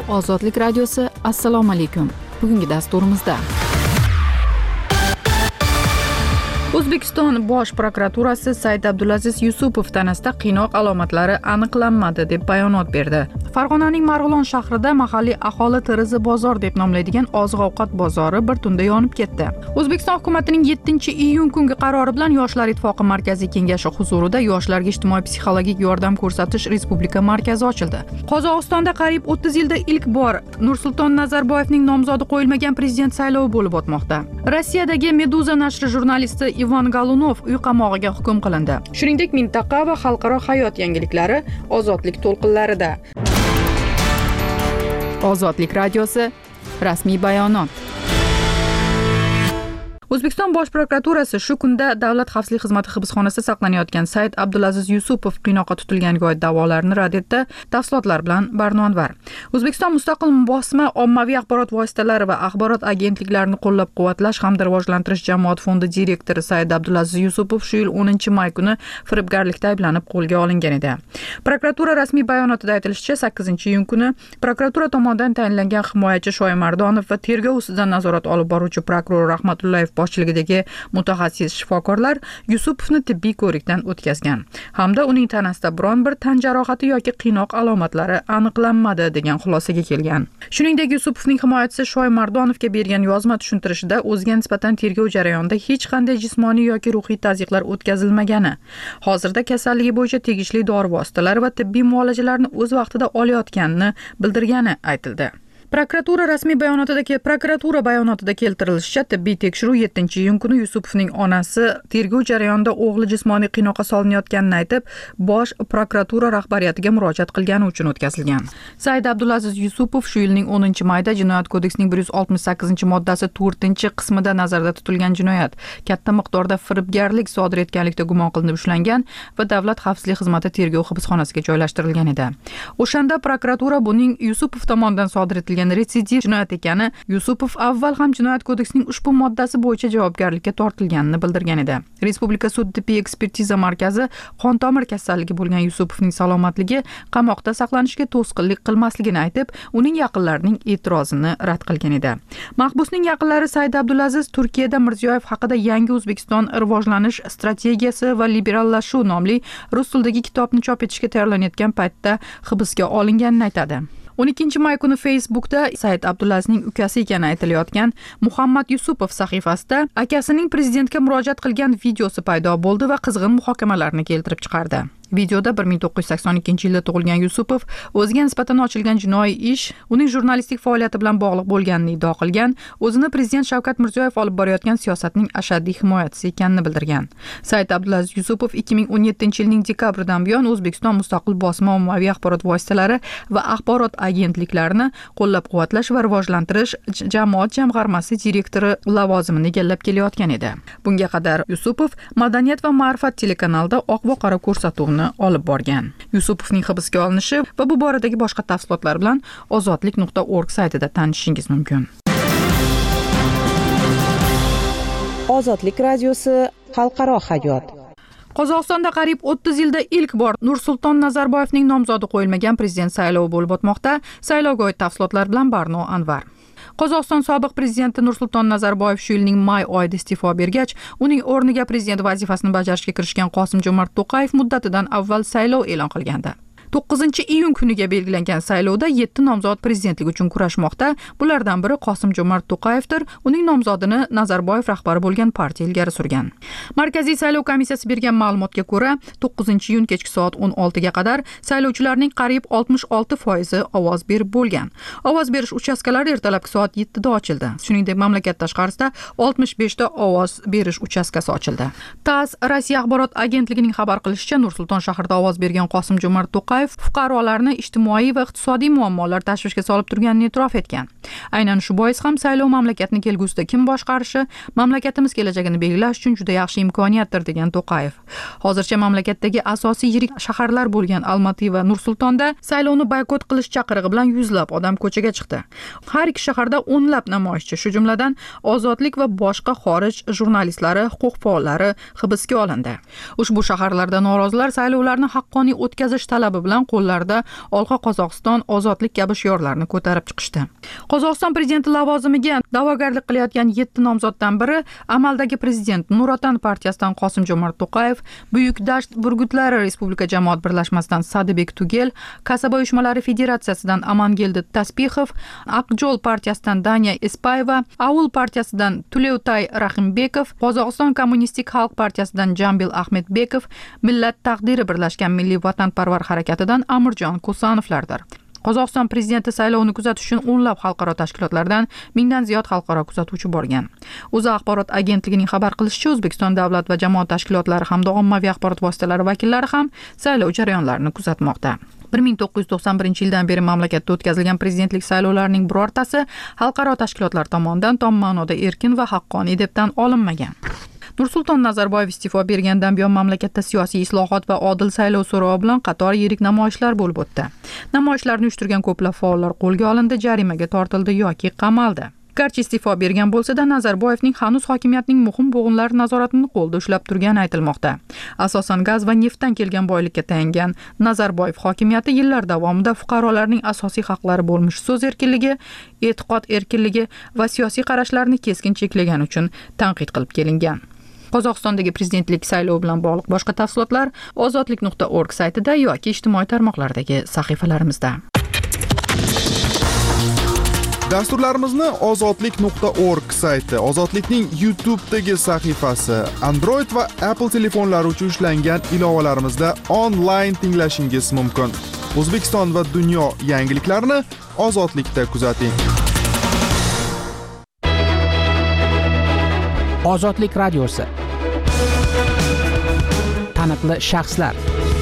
Ozodlik radiosi, assalomu alaykum. Bugungi dasturimizda O'zbekiston Bosh prokuraturasi Said Abdulaziz Yusupov tanasida qiynoq alomatlari aniqlanmadi deb bayonot berdi. Farg'onaning Marg'ilon shahrida mahalliy aholi Tirizi bozor deb nomlaydigan oziq-ovqat bozori bir tunda yonib ketdi. O'zbekiston hukumatining 7-iyun kungi qarori bilan Yoshlar ittifoqi markaziy kengashi huzurida yoshlarga ijtimoiy psixologik yordam ko'rsatish respublika markazi ochildi. Qozog'istonda qariyb 30 yilda ilk bor Nursulton Nazarboyevning nomzodi qo'yilmagan prezident saylovi bo'lib o'tmoqda. Rossiyadagi Meduza nashri jurnalisti Ivan Galunov uy qamog'iga hukm qilindi. Shuningdek, mintaqa va xalqaro hayot yangiliklari Ozodlik to'lqinlarida. Ozodlik radiosi, rasmiy bayonot. O'zbekiston Bosh prokuraturasi shu kunda Davlat xavfsizlik xizmati hibsxonasida saqlanayotgan Said Abdulaziz Yusupov qiynoqqa tutilganiga oid da'volarni rad etdi. Tafsilotlar bilan Barno Anvar. O'zbekiston mustaqil bosma ommaviy axborot vositalari va axborot agentliklarini qo'llab-quvvatlash hamda rivojlantirish jamoat fondi direktori Said Abdulaziz Yusupov shu yil 10-may kuni firibgarlikda ayblanib qo'lga olingan edi. Prokuratura rasmiy bayonotida aytilishicha, 8-iyun kuni prokuratura tomonidan tayinlangan himoyachi Shoimardonov va tergov ustidan nazorat olib boruvchi prokuror Rahmatullayev boshchiligidagi mutaxassis shifokorlar Yusupovni tibbiy ko'rikdan o'tkazgan hamda uning tanasida biron bir tan jarohati yoki qiynoq alomatlari aniqlanmadi degan xulosaga kelgan. Shuningdek, Yusupovning himoyachisi Shoimardonovga bergan yozma tushuntirishida o'ziga nisbatan tergov jarayonida hech qanday jismoniy yoki ruhiy tazyiqlar o'tkazilmagani, hozirda kasalligi bo'yicha tegishli dori vositalari va tibbiy muolajalarni o'z vaqtida olayotganini bildirgani aytildi. Prokuratura bayonotida keltirilishicha, tibbiy tekshiruv 7-iyun kuni Yusupovning onasi tergov jarayonida o'g'li jismoniy qiynoqqa solinayotganini aytib, Bosh prokuratura rahbariyatiga murojaat qilgani uchun o'tkazilgan. Said Abdulaziz Yusupov shu yilning 10-mayida Jinoyat kodeksining 168-moddasi 4-qismida nazarda tutilgan jinoyat, katta miqdorda firibgarlik sodir etganlikda gumon qilinib ushlangan va Davlat xavfsizlik xizmati tergov hibsxonasiga joylashtirilgan edi. O'shanda prokuratura buning Yusupov tomonidan sodir etilgan retsidiv jinoyat ekani, Yusupov avval ham Jinoyat kodeksining ushbu moddasi bo'yicha javobgarlikka tortilganini bildirgan edi. Respublika sud tibbiy ekspertiza markazi qon tomir kasalligi bo'lgan Yusupovning salomatligi qamoqda saqlanishga to'sqinlik qilmasligini aytib, uning yaqinlarining e'tirozini rad qilgan edi. Mahbusning yaqinlari Said Abdulaziz Turkiyada Mirziyoyev haqida Yangi O'zbekiston rivojlanish strategiyasi va liberallashuv nomli rus tilidagi kitobni chop etishga tayyorlanayotgan paytda hibsga olinganini aytadi. 12-may kuni Facebookda Said Abdulazizning ukasi ekani aytilayotgan Muhammad Yusupov sahifasida akasining prezidentga murojaat qilgan videosi paydo bo'ldi va qizg'in muhokamalarni keltirib chiqardi. Videoda 1982-yilda tug'ilgan Yusupov o'ziga nisbatan ochilgan jinoiy ish uning jurnalistik faoliyati bilan bog'liq bo'lganini iddao qilgan, o'zini prezident Shavkat Mirziyoyev olib borayotgan siyosatning ashaddiy himoyachisi ekanini bildirgan. Said Abdulaziz Yusupov 2017-yilning dekabridan buyon O'zbekiston mustaqil bosma ommaviy axborot vositalari va axborot agentliklarini qo'llab-quvvatlash va rivojlantirish jamoat jamg'armasi direktori lavozimini egallab kelayotgan edi. Bunga qadar Yusupov Madaniyat va ma'rifat telekanalida oq va qora ko'rsatuvni olib borgan. Yusupovning hibsga olinishi va bu boradagi boshqa tafsilotlar bilan ozodlik.org saytida tanishishingiz mumkin. Ozodlik radiosi, xalqaro hayot. Qozog'istonda qariyb 30 yilda ilk bor Nursulton Nazarboyevning nomzodi qo'yilmagan prezident saylovi bo'lib o'tmoqda. Saylovga oid tafsilotlar bilan Barno Anvar. Qozog'iston sobiq prezidenti Nursulton Nazarboyev shu yilning may oyida iste'fo bergach, uning o'rniga prezident vazifasini bajarishga kirishgan Qosim-Jo'mart To'qayev muddatidan avval saylov e'lon qilgandi. 9-iyun kuniga belgilangan saylovda 7 nomzod prezidentlik uchun kurashmoqda. Bulardan biri Qosim-Jo'mart To'qayevdir. Uning nomzodini Nazarboyev rahbari bo'lgan partiya ilgari surgan. Markaziy saylov komissiyasi bergan ma'lumotga ko'ra, 9-iyun kechki soat 16 ga qadar saylovchilarning qariyb 66% ovoz berib bo'lgan. Ovoz berish uchastkalari ertalabki soat 7 da ochildi. Shuningdek, mamlakat tashqarisida 65 ta ovoz berish uchastkasi ochildi. TASS Rossiya axborot agentligining xabar qilishicha, Nursulton shahrida ovoz bergan Qosim-Jo'mart To'qayev fuqarolarni ijtimoiy va iqtisodiy muammolar tashvishga solib turganini e'tirof etgan. Aynan shu bois ham saylov mamlakatni kelgusida kim boshqarishi, mamlakatimiz kelajagini belgilash uchun juda yaxshi imkoniyatdir degan To'qayev. Hozircha mamlakatdagi asosiy yirik shaharlar bo'lgan Almaty va Nursultonda saylovni boykot qilish chaqirig'i bilan yuzlab odam ko'chaga chiqdi. Har ikki shaharda o'nlab namoyishchi, shu jumladan Ozodlik va boshqa xorij jurnalistlari, huquq faollari hibsga olindi. Ushbu shaharlarda norozilar saylovlarni haqqoniy o'tkazish talabi bilan qo'llarida Olqa Qozog'iston, ozodlik kabi shiorlarni ko'tarib chiqishdi. Qozog'iston prezidenti lavozimiga da'vogarlik qilayotgan 7 nomzoddan biri amaldagi prezident Nurotdan partiyasidan Qosim-Jomart To'qayev, Buyuk Dasht Burgutlari Respublika jamoat birlashmasidan Sadibek Tugel, Kasaba uyushmalari federatsiyasidan Amangeldi Taspixov, Aqjol partiyasidan Daniya Espayeva, Aul partiyasidan Tulevtay Rahimbekov, Qozog'iston kommunistik xalq partiyasidan Jambil Ahmedbekov, Millat taqdiri birlashgan milliy vatanparvar harakatidan Amirjon Ko'sanovlardir. Qozog'iston prezidenti saylovini kuzatish uchun o'nlab xalqaro tashkilotlardan 1000 dan ziyod xalqaro kuzatuvchi borgan. O'zA axborot agentligining xabar qilishicha, O'zbekiston davlat va jamoat tashkilotlari hamda ommaviy axborot vositalari vakillari ham saylov jarayonlarini kuzatmoqda. 1991-yildan beri mamlakatda o'tkazilgan prezidentlik saylovlarining birortasi xalqaro tashkilotlar tomonidan tom ma'noda erkin va haqqoniy deb tan olinmagan. Nursulton Nazarboyev iste'fo bergandan buyon mamlakatda siyosiy islohot va odil saylov so'rovi bilan qator yirik namoyishlar bo'lib o'tdi. Namoyishlarni uyushtirgan ko'plab faollar qo'lga olindi, jarimaga tortildi yoki qamaldi. Garchi iste'fo bergan bo'lsa-da, Nazarboyevning hanuz hokimiyatning muhim bo'g'inlari nazoratini qo'lda ushlab turgani aytilmoqda. Asosan gaz va neftdan kelgan boylikka tayangan Nazarboyev hokimiyati yillar davomida fuqarolarning asosiy haqlari bo'lmish so'z erkinligi, e'tiqod erkinligi va siyosiy qarashlarni keskin cheklagan uchun tanqid qilib kelingan. Qozog'istondagi prezidentlik saylovi bilan bog'liq boshqa tafsilotlar ozodlik.org saytida yoki ijtimoiy tarmoqlardagi sahifalarimizda. Dasturlarimizni ozodlik.org sayti, Ozodlikning YouTube'dagi sahifasi, Android va Apple telefonlari uchun ishlangan ilovalarimizda onlayn tinglashingiz mumkin. O'zbekiston va dunyo yangiliklarini Ozodlikda kuzating. Ozodlik radiosi. Taniqli shaxslar.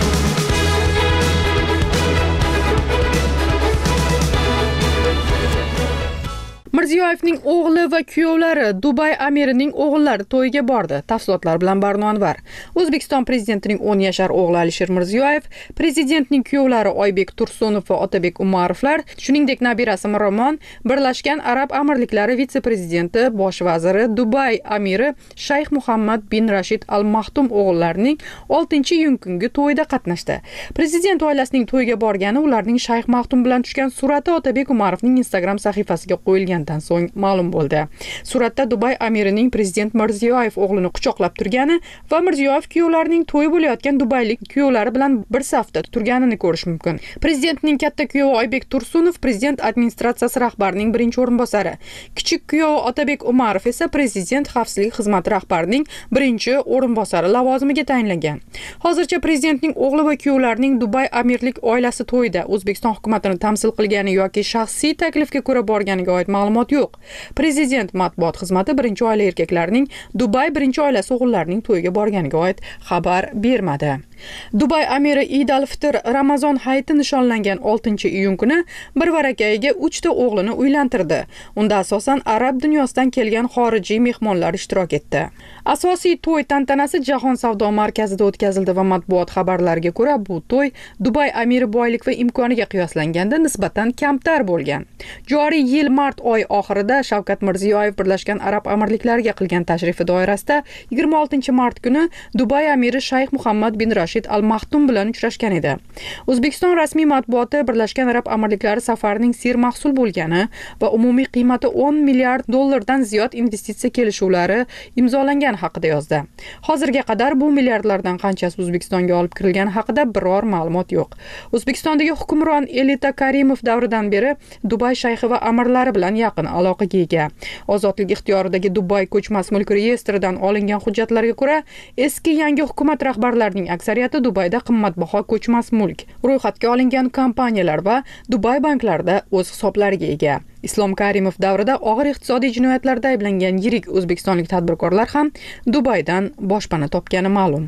Mirziyoyevning o'g'li va kuyovlari Dubay amirining o'g'illari to'yiga bordi. Tafsilotlar bilan Barno Anvar. O'zbekiston prezidentining 10 yashar o'g'li Alisher Mirziyoyev, prezidentning kuyovlari Oybek Tursunov va Otabek Umarovlar, shuningdek nabirasi Miromon, Birlashgan Arab Amirliklari vitse-prezidenti, bosh vaziri, Dubay amiri Shayx Muhammad bin Rashid Al Maktum o'g'illarining 6-iyun kungi to'yida qatnashdi. Prezident oilasining to'yiga borgani ularning Shayx Maktum bilan tushgan surati Otabek Umarovning Instagram sahifasiga qo'yilgan so'ng ma'lum bo'ldi. Suratda Dubay amirining prezident Mirziyoyev o'g'lini quchoqlab turgani va Mirziyoyev kuyovlarining to'yi bo'layotgan dubaylik kuyovlari bilan bir safda turganini ko'rish mumkin. Prezidentning katta kuyovi Oybek Tursunov prezident administratsiyasi rahbarining birinchi o'rinbosari. Kichik kuyovi Otabek Umarov esa prezident xavfsizlik xizmati rahbarining birinchi o'rinbosari lavozimiga tayinlangan. Hozircha prezidentning o'g'li va kuyovlarining Dubay amirlik oilasi to'yida O'zbekiston hukumatini tamsil qilgani yoki shaxsiy taklifga ko'ra borganiga oid ma'lumot yo'q. Prezident matbuot xizmati birinchi oila erkaklarining Dubay birinchi oilasi o'g'illarining to'yiga borganiga oid xabar bermadi. Dubay amiri Eid al-Fitr Ramazon hayiti nishonlangan 6-iyun kuni bir varakayiga 3 ta o'g'lini uylantirdi. Unda asosan arab dunyosidan kelgan xorijiy mehmonlar ishtirok etdi. Asosiy to'y tantanasi Jahon savdo markazida o'tkazildi va matbuot xabarlariga ko'ra bu to'y Dubay amiri boylik va imkoniga qiyoslanganda nisbatan kamtar bo'lgan. Joriy yil mart oyi oxirida Shavkat Mirziyoyev Birlashgan Arab Amirliklariga qilgan tashrifi doirasida 26-mart kuni Dubay amiri Shayx Muhammad bin Rashid Al Maktum bilan uchrashgan edi. O'zbekiston rasmiy matbuoti Birlashgan Arab Amirliklari safarining sermahsul bo'lgani va umumiy qiymati 10 milliard dollardan ziyod investitsiya kelishuvlari imzolangan haqida yozdi. Hozirga qadar bu milliardlardan qanchasi O'zbekistonga olib kirilgani haqida biror ma'lumot yo'q. O'zbekistondagi hukmron Elita Karimov davridan beri Dubay shayxi va amirlari bilan yaqin aloqaga ega. Ozodlik ixtiyoridagi Dubay ko'chmas mulk reyestridan olingan hujjatlarga ko'ra, eski yangi hukumat rahbarlarining aksariyati Dubayda qimmatbaho ko'chmas mulk, ro'yxatga olingan kompaniyalar va Dubay banklarida o'z hisoblariga ega. Islom Karimov davrida og'ir iqtisodiy jinoyatlarda ayblangan yirik o'zbekistonlik tadbirkorlar ham Dubaydan boshpana topgani ma'lum.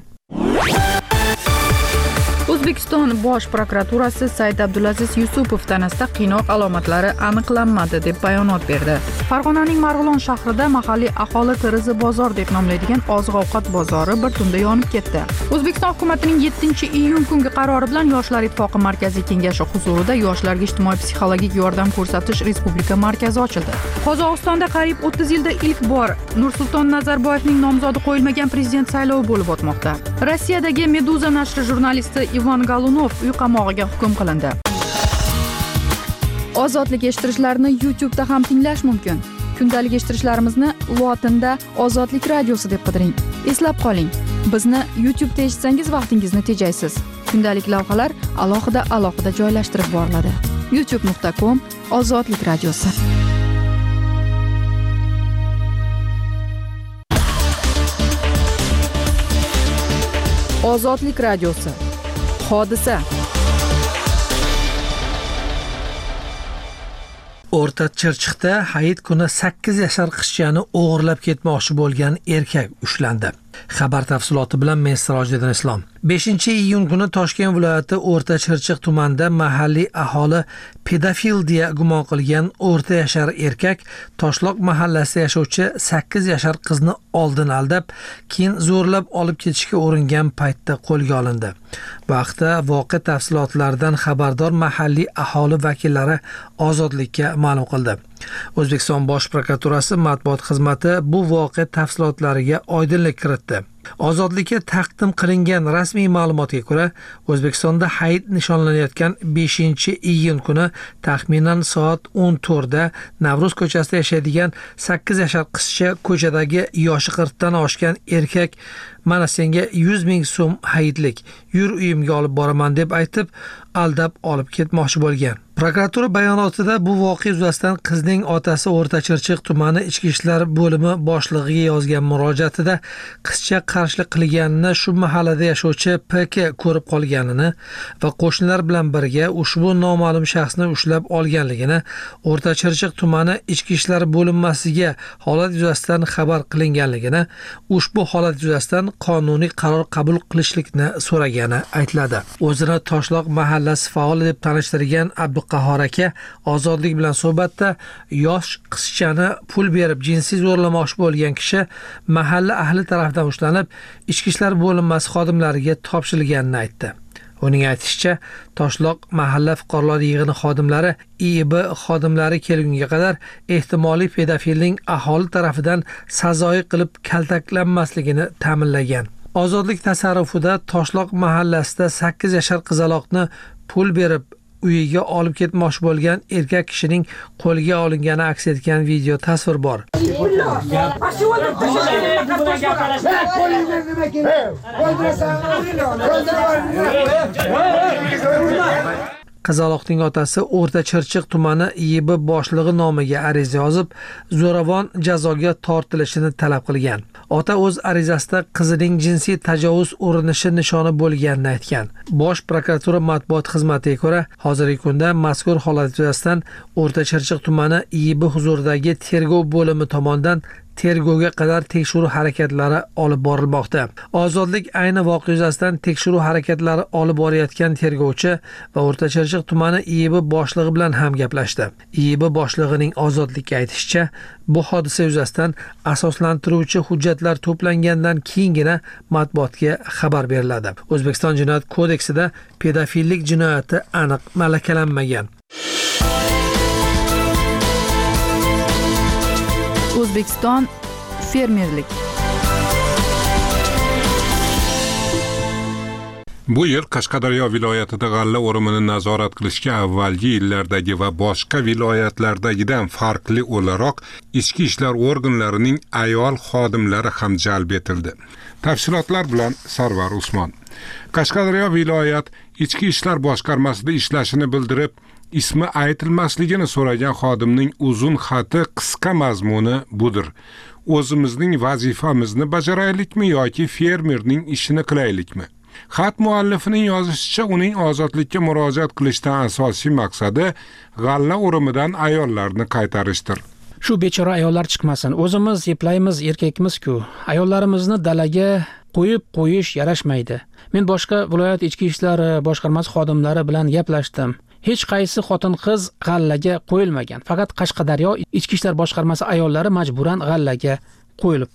O'zbekiston Bosh prokuraturasi Said Abdulaziz Yusupov tanasida qiynoq alomatlari aniqlanmadi deb bayonot berdi. Farg'onaning Marg'ilon shahrida mahalliy aholi tirizi bozor deb nomlaydigan oziq-ovqat bozori bir tunda yonib ketdi. O'zbekiston hukumatining 7-iyun kungi qarori bilan Yoshlar ittifoqi markaziy kengashi huzurida yoshlarga ijtimoiy-psixologik yordam ko'rsatish respublika markazi ochildi. Qozog'istonda qariyb 30 yilda ilk bor Nursulton Nazarboyevning nomzodi qo'yilmagan prezident saylovi bo'lib o'tmoqda. Rossiyadagi Meduza nashri jurnalisti Rizvon Galunov uy qamog'iga hukm qilindi. Ozodlik eshittirishlarini YouTube'da ham tinglash mumkin. Kundalik eshittirishlarimizni lotinda Ozodlik radiosi deb qidiring. Eslab qoling, bizni YouTube'da eshitsangiz vaqtingizni tejaysiz. Kundalik lavhalar alohida joylashtirib boriladi. youtube.com/Ozodlik radiosi. Ozodlik radiosi. Hodisa. O'rta Chirchiqda Hayit kuni 8 yashar qizchani o'g'irlab ketmoqchi bo'lgan erkak ushlandi. Xabar tafsiloti bilan men Sirojiddin Islom. 5-iyun kuni Toshkent viloyati O'rta Chirchiq tumanida mahalliy aholi pedofil deya gumon qilgan o'rta yashar erkak Toshloq mahallasida yashovchi 8 yashar qizni oldin aldab, keyin zo'rlab olib ketishga uringan paytda qo'lga olindi. Bu haqda voqea tafsilotlaridan xabardor mahalliy aholi vakillari Ozodlikka ma'lum qildi. O'zbekiston Bosh prokuraturasi matbuot xizmati bu voqea tafsilotlariga oydinlik kiritdi. Ozodlikka taqdim qilingan rasmiy ma'lumotga ko'ra, O'zbekistonda Hayit nishonlanayotgan 5-iyun kuni taxminan soat 14 da Navruz ko'chasida yashaydigan 8 yashar qizcha ko'chadagi yoshi 40 dan oshgan erkak "Mana senga 100 ming so'm hayitlik, yur uyimga olib boraman" deb aytib, aldab olib ketmoqchi bo'lgan. Prokuratura bayonotida bu voqea yuzasidan qizning otasi O'rta Chirchiq tumani Ichki ishlar bo'limi boshlig'iga yozgan murojaatida qizcha qarshilik qilganini, shu mahallada yashovchi PK ko'rib qolganini va qo'shnilar bilan birga ushbu noma'lum shaxsni ushlab olganligini, O'rta Chirchiq tumani Ichki ishlar bo'linmasiga holat yuzasidan xabar qilinganligini, ushbu holat yuzasidan qonuniy qaror qabul qilishlikni so'ragani aytiladi. O'zini Toshloq mahallasi faoli deb tanishtirgan Abduqahhor aka Ozodlik bilan suhbatda yosh qizchani pul berib jinsiy zo'rlamoqchi bo'lgan kishi mahalla ahli tomonidan ushlanib, Ichki ishlar bo'linmasi xodimlariga topshirilganini aytdi. Uning aytishicha, Toshloq mahalla fuqarolar yig'ini xodimlari IIB xodimlari kelgunga qadar ehtimoliy pedofilning aholi tomonidan sazoyi qilib kaltaklanmasligini ta'minlagan. Ozodlik tasarrufida Toshloq mahallasida 8 yashar qizaloqni pul berib uyiga olib ketmoqchi bo'lgan erkak kishining qo'lga olingani aks etgan video tasvir bor. Qizaloqning otasi O'rta Chirchiq tumani IIB boshlig'i nomiga ariza yozib, zo'ravon jazoga tortilishini talab qilgan. Ota o'z arizasida qizining jinsiy tajovuz urinishi nishoni bo'lganini aytgan. Bosh prokuratura matbuot xizmatiga ko'ra, hozirgi kunda mazkur holat yuzasidan O'rta Chirchiq tumani IIB huzuridagi tergov bo'limi tomonidan tergovga qadar tekshiruv harakatlari olib borilmoqda. Ozodlik ayni voqea yuzasidan tekshiruv harakatlari olib borayotgan tergovchi va O'rta Chirchiq tumani IIB boshlig'i bilan ham gaplashdi. IIB boshlig'ining Ozodlikka aytishicha, bu hodisa yuzasidan asoslantiruvchi hujjatlar to'plangandan keyingina matbuotga xabar beriladi. O'zbekiston Jinoyat kodeksida pedofillik jinoyati aniq malakalanmagan. O'zbekiston fermerlik. Bu yil Qashqadaryo viloyatida g'alla o'rimini nazorat qilishga avvalgi yillardagi va boshqa viloyatlardagidan farqli o'laroq ichki ishlar organlarining ayol xodimlari ham jalb etildi. Tafsilotlar bilan Sarvar Usmon. Qashqadaryo viloyat ichki ishlar boshqarmasida ishlashini bildirib, ismi aytilmasligini so'ragan xodimning uzun xati qisqa mazmuni budir. O'zimizning vazifamizni bajaraylikmi yoki fermerning ishini qilaylikmi? Xat muallifining yozishicha, uning ozodlikka murojaat qilishdan asosiy maqsadi g'alla o'rimidan ayollarni qaytarishdir. Shu bechora ayollar chiqmasin. O'zimiz yeplaymiz, erkakmiz-ku. Ayollarimizni dalaga qo'yib qo'yish yarashmaydi. Men boshqa viloyat ichki ishlar boshqarmasi xodimlari bilan gaplashdim. Hech qaysi xotin-qiz g'allaga qo'yilmagan. Faqat Qashqadaryo ichki ishlar boshqarmasi ayollari majburan g'allaga qo'yilibdi.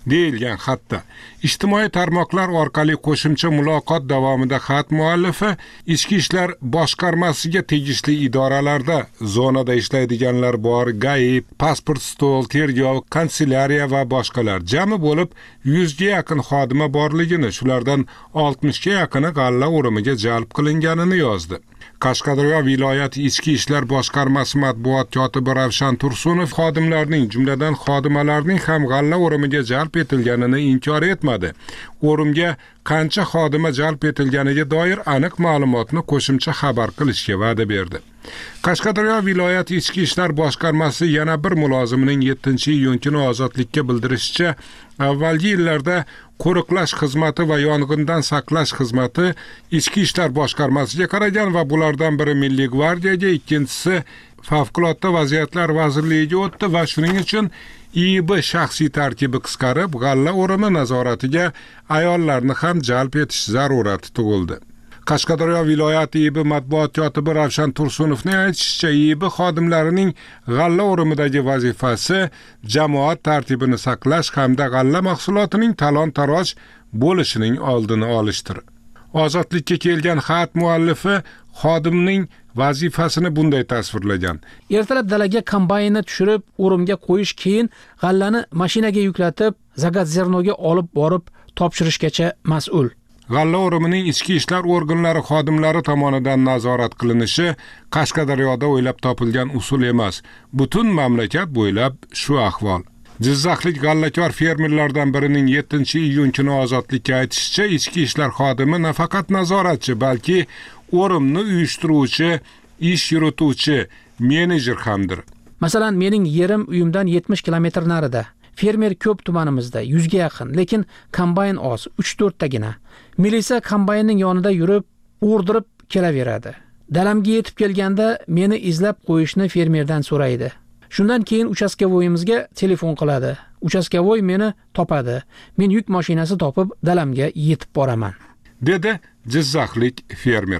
deyilgan xatda. Ijtimoiy tarmoqlar orqali qo'shimcha muloqot davomida xat muallifi ichki ishlar boshqarmasiga tegishli idoralarda zonada ishlaydiganlar bor, GAI, pasport stol, tergov, kanselyariya va boshqalar jami bo'lib 100 ga yaqin xodima borligini, shulardan 60 ga yaqini g'alla o'rimiga jalb qilinganini yozdi. Qashqadaryo viloyati ichki ishlar boshqarmasi matbuot kotibi Ravshan Tursunov xodimlarning, jumladan xodimalarning ham g'alla o'rimiga jalb etilganini inkor etmadi. O'rimga qancha xodima jalb etilganiga doir aniq ma'lumotni qo'shimcha xabar qilishga va'da berdi. Qashqadaryo viloyati ichki ishlar boshqarmasi yana bir mulozimining 7-iyun kuni ozodlikka bildirishicha, avvalgi yillarda qo'riqlash xizmati va yong'indan saqlash xizmati ichki ishlar boshqarmasiga qaragan va bulardan biri Milliy gvardiyaga, ikkinchisi Favqulodda vaziyatlar vazirligiga o'tdi va shuning uchun IIB shaxsiy tarkibi qisqarib, g'alla o'rimi nazoratiga ayollarni ham jalb etish zarurati tug'ildi. Qashqadaryo viloyati IIB matbuot kotibi Ravshan Tursunovning aytishicha, IIB xodimlarining g'alla o'rimidagi vazifasi jamoat tartibini saqlash hamda g'alla mahsulotining talon-taroj bo'lishining oldini olishdir. Ozodlikka kelgan xat muallifi xodimning vazifasini bunday tasvirlagan. Ertalab dalaga kombaynni tushirib, o'rimga qo'yish, keyin g'allani mashinaga yuklatib, Zagatzernoga olib borib topshirishgacha mas'ul. G'alla o'rimining ichki ishlar organlari xodimlari tomonidan nazorat qilinishi Qashqadaryoda o'ylab topilgan usul emas. Butun mamlakat bo'ylab shu ahvol. Jizzaxlik g'allakor fermerlardan birining 7-iyun kuni ozodlikka aytishicha, ichki ishlar xodimi nafaqat nazoratchi, balki o'rimni uyushtiruvchi, ish yurituvchi, menejer hamdir. Masalan, mening yerim uyimdan 70 kilometr narida. Fermer ko'p tumanimizda, 100 ga yaqin, lekin kombayn oz, 3-4 tagina. Milisa kombaynning yonida yurib, o'rdirib kelaveradi. Dalamga yetib kelganda meni izlab qo'yishni fermerdan so'raydi. Shundan keyin uchastkavoyimizga telefon qiladi. Uchastkavoy meni topadi. Men yuk mashinasi topib dalamga yetib boraman, dedi Jizzaxlik fermer.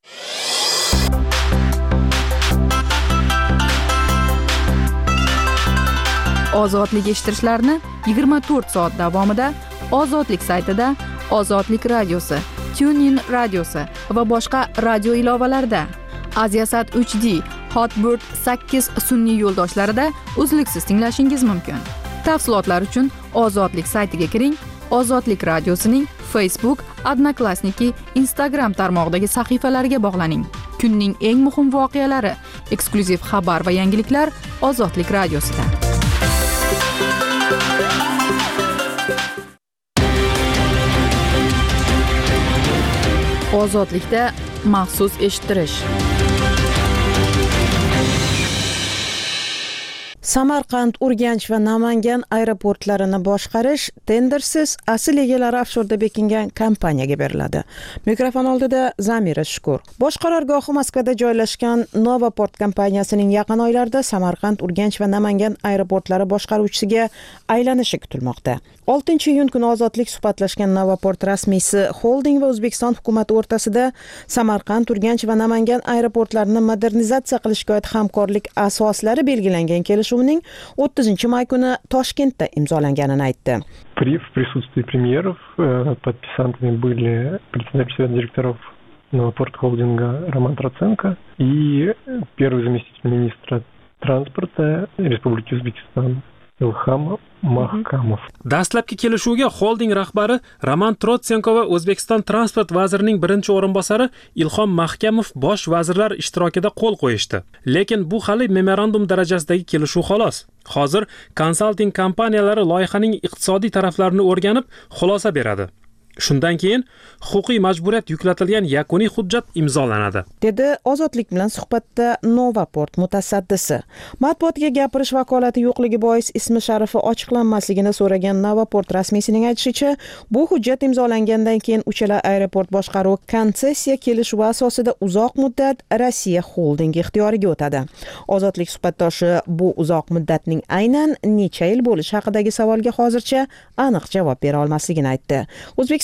Ozodlik eshittirishlarni 24 soat davomida Ozodlik saytida, Ozodlik radiosi, TuneIn radiosi va boshqa radio ilovalarida, Aziasat 3D, Hotbird 8 sun'iy yo'ldoshlarida uzluksiz tinglashingiz mumkin. Tafsilotlar uchun Ozodlik saytiga kiring. Ozodlik radiosining Facebook, Odnoklassniki, Instagram tarmog'idagi sahifalariga bog'laning. Kunning eng muhim voqealari, eksklyuziv xabar va yangiliklar Ozodlik radiosida. Ozodlikda maxsus eshittirish. Samarqand, Urganch va Namangan aeroportlarini boshqarish tendersiz asl egalari ofshorda bekingan kompaniyaga beriladi. Mikrofon oldida Zamira Shukur. Bosh qarorgohi Moskvada joylashgan Novoport kompaniyasining yaqin oylarda Samarqand, Urganch va Namangan aeroportlari boshqaruvchisiga aylanishi kutilmoqda. 6-iyun kuni Ozodlik suhbatlashgan Novoport rasmiysi Holding va O'zbekiston hukumati o'rtasida Samarqand, Urganch va Namangan aeroportlarini modernizatsiya qilishga oid hamkorlik asoslari belgilangan kelishuvning 30-may kuni Toshkentda imzolanganini aytdi. В присутствии премьеров подписантами были председатель совета директоров Новопорт холдинга Роман Троценко и первый заместитель министра транспорта Республики Узбекистан Ilham Mahkamov. Dastlabki kelishuvga xolding rahbari Roman Trotsenko va O'zbekiston transport vazirining birinchi o'rinbosari Ilhom Mahkamov bosh vazirlar ishtirokida qo'l qo'yishdi. Lekin bu hali memorandum darajasidagi kelishuv xolos. Hozir konsalting kompaniyalari loyihaning iqtisodiy taraflarini o'rganib, xulosa beradi. Shundan keyin huquqiy majburiyat yuklatilgan yakuniy hujjat imzolanadi, dedi Ozodlik bilan suhbatda Novoport mutasaddisi. Matbuotga gapirish vakolati yo'qligi bois ismi sharifi ochiqlanmasligini so'ragan Novoport rasmiysining aytishicha, bu hujjat imzolangandan keyin uchala aeroport boshqaruvi konsessiya kelishuvi asosida uzoq muddat Rossiya Holding ixtiyoriga o'tadi. Ozodlik suhbatdoshi bu uzoq muddatning aynan necha yil bo'lishi haqidagi savolga hozircha aniq javob bera olmasligini aytdi. O'zbekiston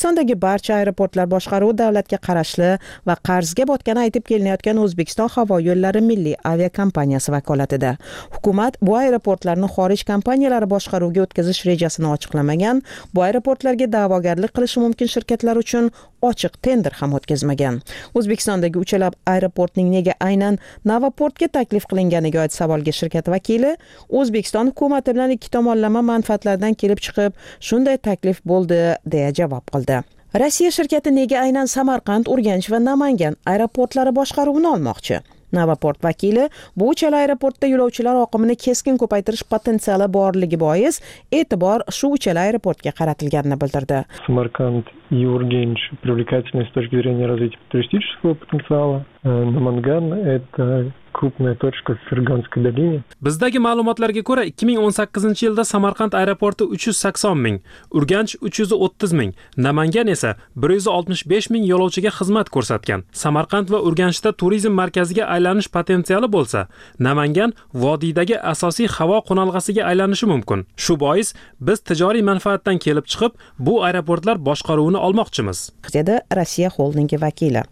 O'zbekistondagi barcha aeroportlar boshqaruvi davlatga qarashli va qarzga botgani aytib kelinayotgan O'zbekiston havo yo'llari milliy aviakompaniyasi vakolatida. Hukumat bu aeroportlarni xorij kompaniyalari boshqaruviga o'tkazish rejasini ochiqlamagan. Bu aeroportlarga da'vogarlik qilishi mumkin shirkatlar uchun ochiq tender ham o'tkazmagan. O'zbekistondagi uchalab aeroportning nega aynan Novaportga taklif qilinganiga oid savolga shirkat vakili O'zbekiston hukumati bilan ikki tomonlama manfaatlardan kelib chiqib, shunday taklif bo'ldi deya javob qildi. Rossiya shirkati nega aynan Samarqand, Urganch va Namangan aeroportlari boshqaruvini olmoqchi? Novaport vakili bu uchala aeroportda yo'lovchilar oqimini keskin ko'paytirish potensiali borligi bois e'tibor shu uchala aeroportga qaratilganini bildirdi. Samarkand и Ургенч привлекательны с точки зрения развития туристического потенциала. Наманган – это крупная точка в Ферганской долине. Bizdagi ma'lumotlarga ko'ra 2018-yilda Samarqand aeroporti 380 ming, Urganch 330 ming, Namangan esa 165 ming yo'lovchiga xizmat ko'rsatgan. Samarqand va Urganchda turizm markaziga aylanish potensiali bo'lsa, Namangan vodiydagi asosiy havo qo'nalg'asiga aylanishi mumkin. Shu bois biz tijoriy manfaatdan kelib chiqib, bu aeroportlar boshqaruvini olmoqchimiz, dedi Rossiya xoldingi vakili.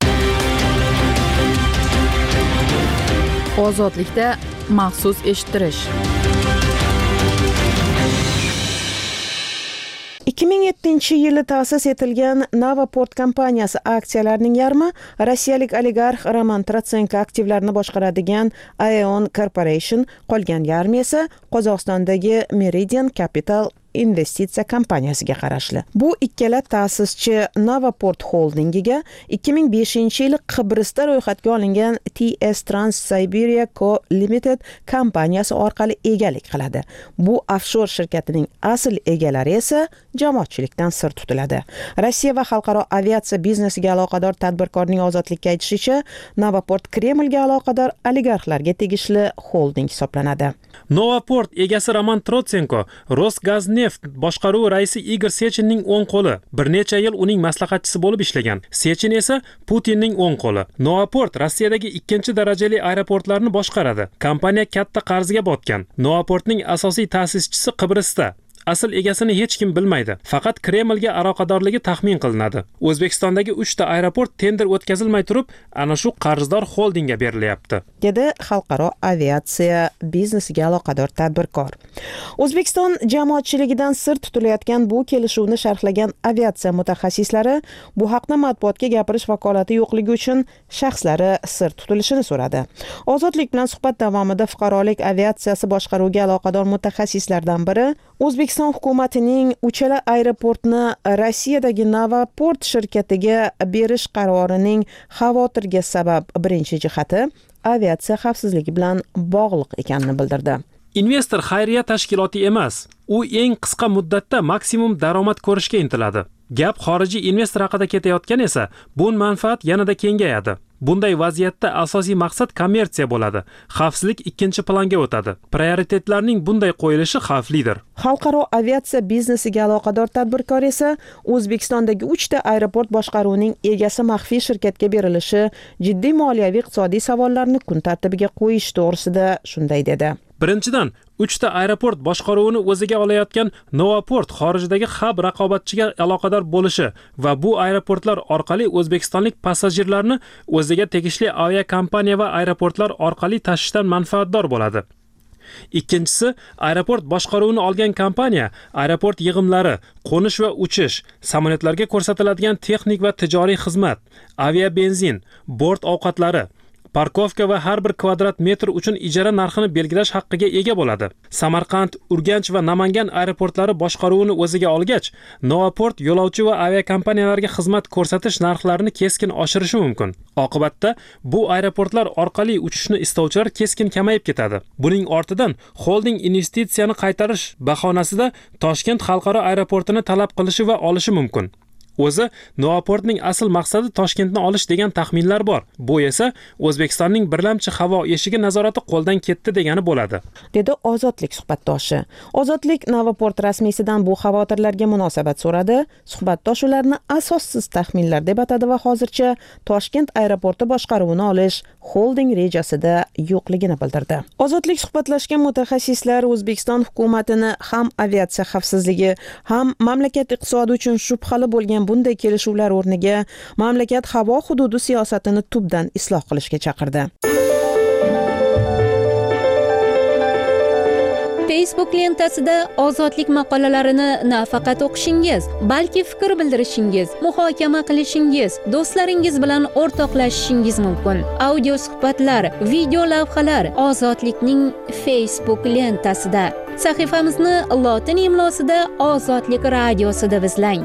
Ozodlikda maxsus eshittirish. 2007-yili ta'sis etilgan Novaport kompaniyasi aksiyalarining yarmi rossiyalik oligarx Roman Trotsenko aktivlarini boshqaradigan Aeon Corporation, qolgan yarmi esa Qozog'istondagi Meridian Capital investitsiya kompaniyasiga qarashli. Bu ikkala ta'sischi Novaport holdingiga 2005-yili Qibrusda ro'yxatga olingan TS Trans-Siberia Co Limited kompaniyasi orqali egalik qiladi. Bu offshore shirkatining asl egalari esa jamoatchilikdan sir tutiladi. Rossiya va xalqaro aviatsiya biznesiga aloqador tadbirkorning ozodlikka aytishicha, Novaport Kremlga aloqador oligarxlarga tegishli holding hisoblanadi. Novaport egasi Roman Trotsenko Rosgazneft boshqaruvi raisi Igor Sechinning o'ng qo'li, bir necha yil uning maslahatchisi bo'lib ishlagan. Sechin esa Putinning o'ng qo'li. Novaport Rossiyadagi ikkinchi darajali aeroportlarni boshqaradi. Kompaniya katta qarzga botgan. Novaportning asosiy ta'sischisi Qibrusda. Asl egasini hech kim bilmaydi. Faqat Kremlga aloqadorligi taxmin qilinadi. O'zbekistondagi 3 ta aeroport tender o'tkazilmay turib, ana shu qarzdor holdingga berilyapti, dedi xalqaro aviatsiya biznesiga aloqador tadbirkor. O'zbekiston jamoatchiligidan sir tutilayotgan bu kelishuvni sharhlagan aviatsiya mutaxassislari bu haqda matbuotga gapirish vakolati yo'qligi uchun shaxslari sir tutilishini so'radi. Ozodlik bilan suhbat davomida fuqarolik aviatsiyasi boshqaruviga aloqador mutaxassislardan biri O'zbekiston hukumatining uchala aeroportni Rossiyadagi Novaport shirkatiga berish qarorining xavotirga sabab birinchi jihati aviatsiya xavfsizligi bilan bog'liq ekanini bildirdi. Investor xayriya tashkiloti emas, u eng qisqa muddatda maksimum daromad ko'rishga intiladi. Gap xorijiy investor haqida ketayotgan esa, bu manfaat yanada kengayadi. Bunday vaziyatda asosiy maqsad kommersiya bo'ladi. Xavfsizlik ikkinchi planga o'tadi. Prioritetlarning bunday qo'yilishi xavflidir. Xalqaro aviatsiya biznesiga aloqador tadbirkor esa O'zbekistondagi 3 ta aeroport boshqaruvining egasi maxfiy shirkatga berilishi jiddiy moliyaviy iqtisodiy savollarni kun tartibiga qo'yish to'g'risida shunday dedi. Birinchidan, 3 ta aeroport boshqaruvini o'ziga olayotgan Novaport xorijdagi hab raqobatchiga aloqador bo'lishi va bu aeroportlar orqali o'zbekistonlik passajirlarni o'ziga tegishli aviakompaniya va aeroportlar orqali tashishdan manfaatdor bo'ladi. Ikkinchisi, aeroport boshqaruvini olgan kompaniya aeroport yig'imlari, qo'nish va uchish, samolyotlarga ko'rsatiladigan texnik va tijoriy xizmat, aviabenzin, bort ovqatlari, parkovka va har bir kvadrat metr uchun ijara narxini belgilash haqqiga ega bo'ladi. Samarqand, Urganch va Namangan aeroportlari boshqaruvini o'ziga olgach, Novaport yo'lovchi va aviakompaniyalarga xizmat ko'rsatish narxlarini keskin oshirishi mumkin. Oqibatda bu aeroportlar orqali uchishni istovchilar keskin kamayib ketadi. Buning ortidan holding investitsiyani qaytarish bahonasida Toshkent xalqaro aeroportini talab qilishi va olishi mumkin. O'zi Nuaportning asl maqsadi Toshkentni olish degan taxminlar bor. Bu esa O'zbekistonning birlamchi havo eshigi nazorati qo'ldan ketdi degani bo'ladi, dedi Ozodlik suhbatdoshi. Ozodlik Novoport rasmiysidan bu xavotirlarga munosabat so'radi. Suhbatdosh ularni asossiz taxminlar deb atadi va hozircha Toshkent aeroporti boshqaruvini olish holding rejasida yo'qligini bildirdi. Ozodlik suhbatlashgan mutaxassislar O'zbekiston hukumatini ham aviatsiya xavfsizligi, ham mamlakat iqtisodi uchun shubhali bo'lgan bunday kelishuvlar o'rniga mamlakat havo hududi siyosatini tubdan isloh qilishga chaqirdi. Facebook lentasida ozodlik maqolalarini nafaqat o'qishingiz, balki fikr bildirishingiz, muhokama qilishingiz, do'stlaringiz bilan o'rtoqlashishingiz mumkin. Audio suhbatlar, video lavhalar Ozodlikning Facebook lentasida. Sahifamizni lotin imlosida Ozodlik radiosida izlang.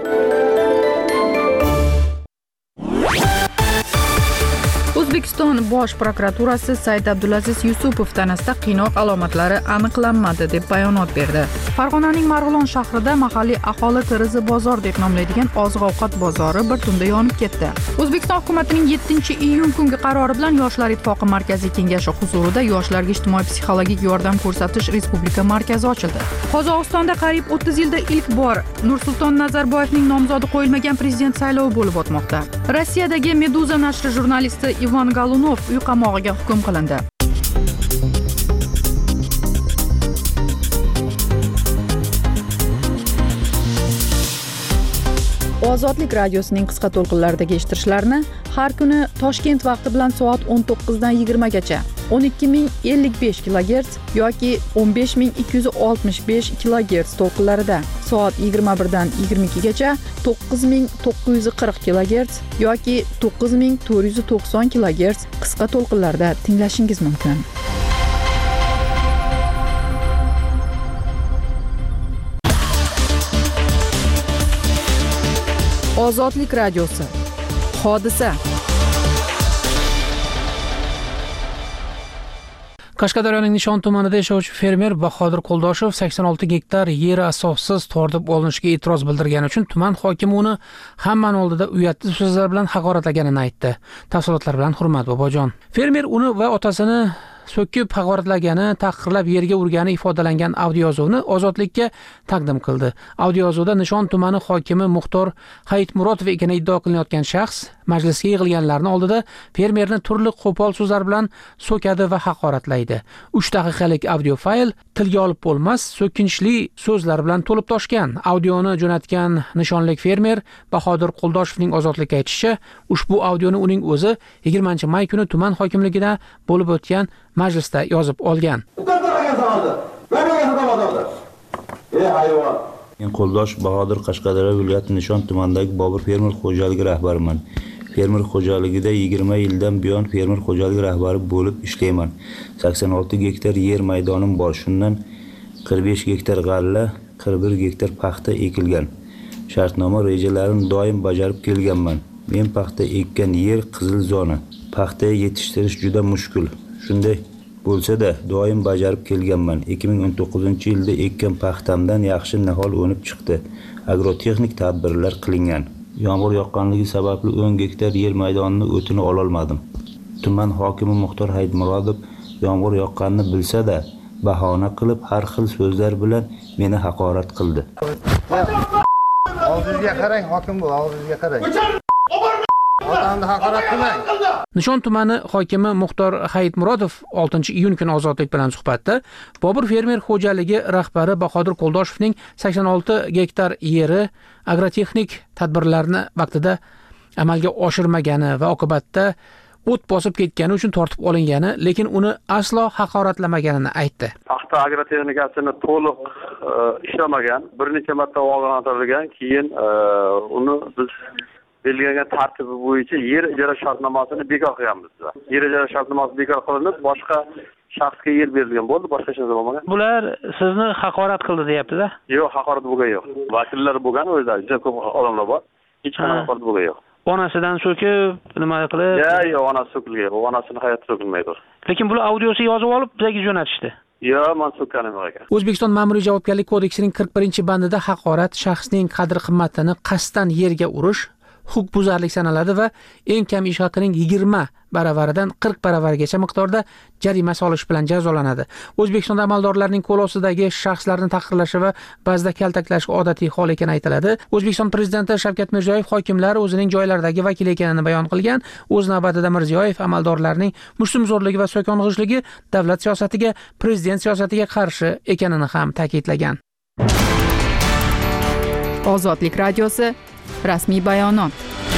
O'zbekiston Bosh prokuraturasi Said Abdulaziz Yusupov tanasida qiynoq alomatlari aniqlanmadi deb bayonot berdi. Farg'onaning Marg'ilon shahrida mahalliy aholi tirizi bozor deb nomlaydigan oziq-ovqat bozori bir tunda yonib ketdi. O'zbekiston hukumatining 7-iyun kungi qarori bilan Yoshlar ittifoqi markaziy kengashi huzurida yoshlarga ijtimoiy-psixologik yordam ko'rsatish respublika markazi ochildi. Qozog'istonda qariyb 30 yilda ilk bor Nursulton Nazarboyevning nomzodi qo'yilmagan prezident saylovi bo'lib o'tmoqda. Rossiyadagi Meduza nashri jurnalisti Ivan Galunov uy qamog'iga hukm qilindi. Ozodlik radiosining qisqa to'lqinlaridagi eshittirishlarni har kuni Toshkent vaqti bilan soat 19 dan 20 gacha 12055 kHz yoki 15265 kHz to'lqinlarida, soat 21 dan 22 gacha 9940 kHz yoki 9490 kHz qisqa to'lqinlarda tinglashingiz mumkin. Ozodlik radiosi. Hodisa. Qashqadaryoning Nishon tumanida yashovchi fermer Bahodir Qo'ldoshev 86 gektar yeri asossiz tortib olinishiga e'tiroz bildirgani uchun tuman hokimi uni hammaning oldida uyatli so'zlar bilan haqoratlaganini aytdi. Tafsilotlar bilan Hurmat Bobojon. Fermer uni va otasini so'kib haqoratlagani, tahqirlab yerga urgani ifodalangan audiozovni Ozodlikka taqdim qildi. Audiozovda Nishon tumani hokimi Muxtor Hayitmurodov ekani iddao qilinayotgan shaxs majlisga yig'ilganlarning oldida fermerni turli qo'pol so'zlar bilan so'kadi va haqoratlaydi. 3 daqiqalik audio fayl tilga olib bo'lmas, so'kinchli so'zlar bilan to'lib toshgan. Audioni jo'natgan nishonlik fermer Bahodir Qo'ldoshevning Ozodlikka aytishicha, ushbu audioni uning o'zi 20-may kuni tuman hokimligida bo'lib o'tgan majlisda yozib olgan. Men Qo'ldosh Bahodir Qashqadaryo viloyati Nishon tumanidagi Bobur fermer xo'jaligi rahbariman. Fermer xo'jaligida 20 yildan buyon fermer xo'jaligi rahbari bo'lib ishlayman. 86 gektar yer maydonim bor. Shundan 45 gektar g'alla, 41 gektar paxta ekilgan. Shartnoma rejalarini doim bajarib kelganman. Men paxta ekkan yer qizil zona. Paxta yetishtirish juda mushkul. Shunday bo'lsa-da, doim bajarib kelganman. 2019-yilda ekkan paxtamdan yaxshi nihol o'nib chiqdi. Agrotexnik tadbirlar qilingan. Yomg'ir yoqqanligi sababli 10 gektar yer maydonini o'tini ola olmadim. Tuman hokimi Muxtor Hayitmurodov yomg'ir yoqqanini bilsa-da, bahona qilib har xil so'zlar bilan meni haqorat qildi. Oldingizga qarang, hokim bu, oldingizga qarang. Otamni haqorat qilmang. Nishon tumani hokimi Muxtor Hayitmurodov 6-iyun kuni Ozodlik bilan suhbatda Bobur fermer xo'jaligi rahbari Bahodir Qo'ldoshevning 86 gektar yeri agrotexnik tadbirlarni vaqtida amalga oshirmagani va oqibatda o't bosib ketgani uchun tortib olingani, lekin uni aslo haqoratlamaganini aytdi. Paxta agrotexnikasini to'liq ishlamagan, bir necha marta ogohlantirilgan, keyin uni biz belgilangan tartibi bo'yicha yer ijara shartnomasini bekor qilganmiz. Yer ijara shartnomasi bekor qilinib, boshqa shaxsga yer berilgan bo'ldi, boshqa hech narsa bo'lmagan. Bular sizni haqorat qildi deyapti-da? Yo'q, haqorat bo'lgan yo'q. Vakillar bo'lgan, o'zlari juda ko'p odamlar bor. Hech qanaqa haqorat bo'lgan yo'q. Onasidan so'kib, nima qilib? Yo'q, onasi so'kilgan. Onasini hayoti so'kilmaydi. Lekin bular audiosi yozib olib bizga jo'natishdi. Yo'q, men so'kkanim yo'q ekan. O'zbekiston Ma'muriy javobgarlik kodeksining 41-bandida haqorat shaxsning qadr-qimmatini qasddan yerga urish huquqbuzarlik sanaladi va eng kam ish haqining 20 baravaridan 40 baravargacha miqdorda jarima solish bilan jazolanadi. O'zbekistonda amaldorlarning qo'l ostidagi shaxslarni tahqirlashi va ba'zida kaltaklash odatiy hol ekani aytiladi. O'zbekiston prezidenti Shavkat Mirziyoyev hokimlar o'zining joylaridagi vakil ekanini bayon qilgan. O'z navbatida Mirziyoyev amaldorlarning mushtumzo'rligi va so'kong'izligi davlat siyosatiga, prezident siyosatiga qarshi ekanini ham ta'kidlagan. Ozodlik radiosi rasmiy bayonot.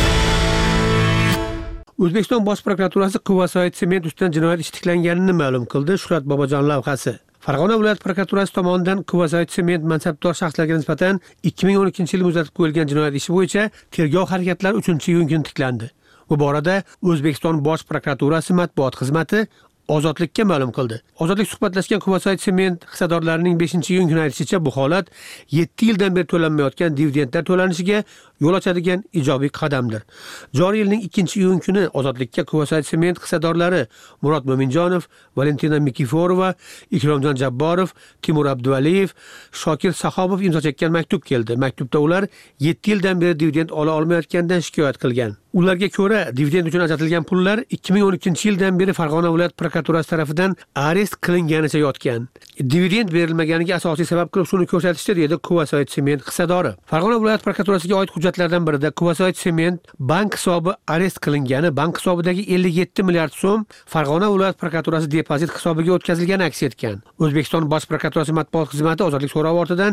O'zbekiston Bosh prokuraturasi Quvasoyt sement ustidan jinoyat ishi tiklanganini ma'lum qildi. Shuhrat Bobojon lavhasi. Farg'ona viloyat prokuraturasi tomonidan Quvasoyt sement mansabdor shaxslarga nisbatan 2012-yil muzlatib qo'yilgan jinoyat ishi bo'yicha tergov harakatlari 3-iyun kuni tiklandi. Bu borada O'zbekiston Bosh prokuraturasi matbuot xizmati Ozodlikka ma'lum qildi. Ozodlik suhbatlashgan Quvasoyt sement hissadorlarining 5-iyun kuni aytishicha, bu holat 7 yildan beri to'lanmayotgan dividendlar to'lanishiga yo'l ochadigan ijobiy qadamdir. Joriy yilning 2-iyun kuni Ozodlikka Quvasoyt sement hissadorlari Murod Mo'minjonov, Valentina Mikiforova, Ikromjon Jabborov, Timur Abduvaliyev, Shokir Sahobov imzo chekkan maktub keldi. Maktubda ular 7 yildan beri dividend ola olmayotganidan shikoyat qilgan. Ularga ko'ra, dividend uchun ajratilgan pullar 2012-yildan beri Farg'ona viloyat prokuraturasi tomonidan arest qilinganicha yotgan. Dividend berilmaganiga asosiy sabab qilib shuni ko'rsatishdi, dedi Quvasoyt sement hissadori. Farg'ona viloyat prokuraturasiga oid hujjatlardan birida Quvasoyt sement bank hisobi arest qilingani, bank hisobidagi 57 milliard so'm Farg'ona viloyat prokuraturasi depozit hisobiga o'tkazilgani aks etgan. O'zbekiston Bosh prokuraturasi matbuot xizmati Ozodlik so'rovi ortidan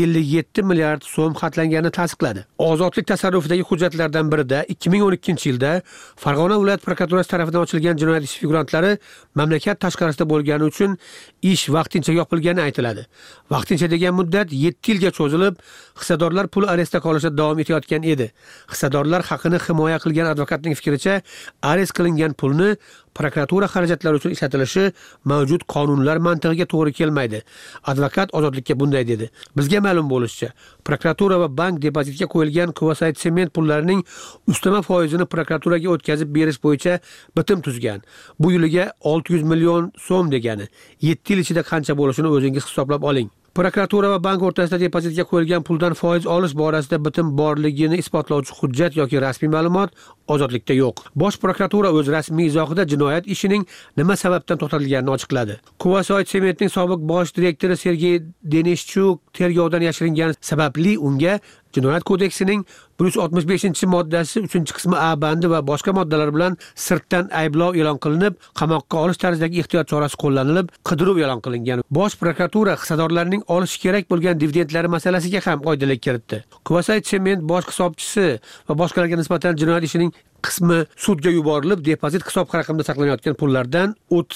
57 milliard so'm xatlanganini tasdiqladi. Ozodlik tasarrufidagi hujjatlardan birida 2012-yilda Farg'ona viloyat prokuraturasi tomonidan ochilgan jinoyat ishi figurantlari mamlakat tashqarisida bo'lgani uchun ish vaqtincha yopilgani aytiladi. Vaqtincha degan muddat 7 yilga cho'zilib, hissadorlar pul arestda qolishda davom etayotgan edi. Hissadorlar haqini himoya qilgan advokatning fikricha, arest qilingan pulni prokuratura xarajatlari uchun ishlatilishi mavjud qonunlar mantig'iga to'g'ri kelmaydi. Advokat Ozodlikka bunday dedi. Bizga ma'lum bo'lishicha, prokuratura va bank depozitga qo'yilgan Quvasoyt sement pullarining ustama foizini prokuraturaga o'tkazib berish bo'yicha bitim tuzgan. Bu yiliga 600 million so'm degani. 7 yil ichida qancha bo'lishini o'zingiz hisoblab oling. Prokuratura va bank o'rtasida depozitga qo'yilgan puldan foiz olish borasida bitim borligini isbotlovchi hujjat yoki rasmiy ma'lumot Ozodlikda yo'q. Bosh prokuratura o'z rasmiy izohida jinoyat ishining nima sababdan to'xtatilganini ochiqladi. Quvasoyt sementning sobiq bosh direktori Sergey Denishchuk tergovdan yashiringani sababli unga Jinoyat kodeksining 165-moddasi 3-qismi A bandi va boshqa moddalar bilan sirtdan ayblov e'lon qilinib, qamoqqa olish tarzidagi ehtiyot chorasi qo'llanilib, qidiruv e'lon qilingan. Bosh prokuratura hissadorlarning olishi kerak bo'lgan dividendlari masalasiga ham oydinlik kiritdi. Quvasoyt sement bosh hisobchisi va boshqalarga nisbatan jinoyat ishining qismi sudga yuborilib, depozit hisob raqamida saqlanayotgan pullardan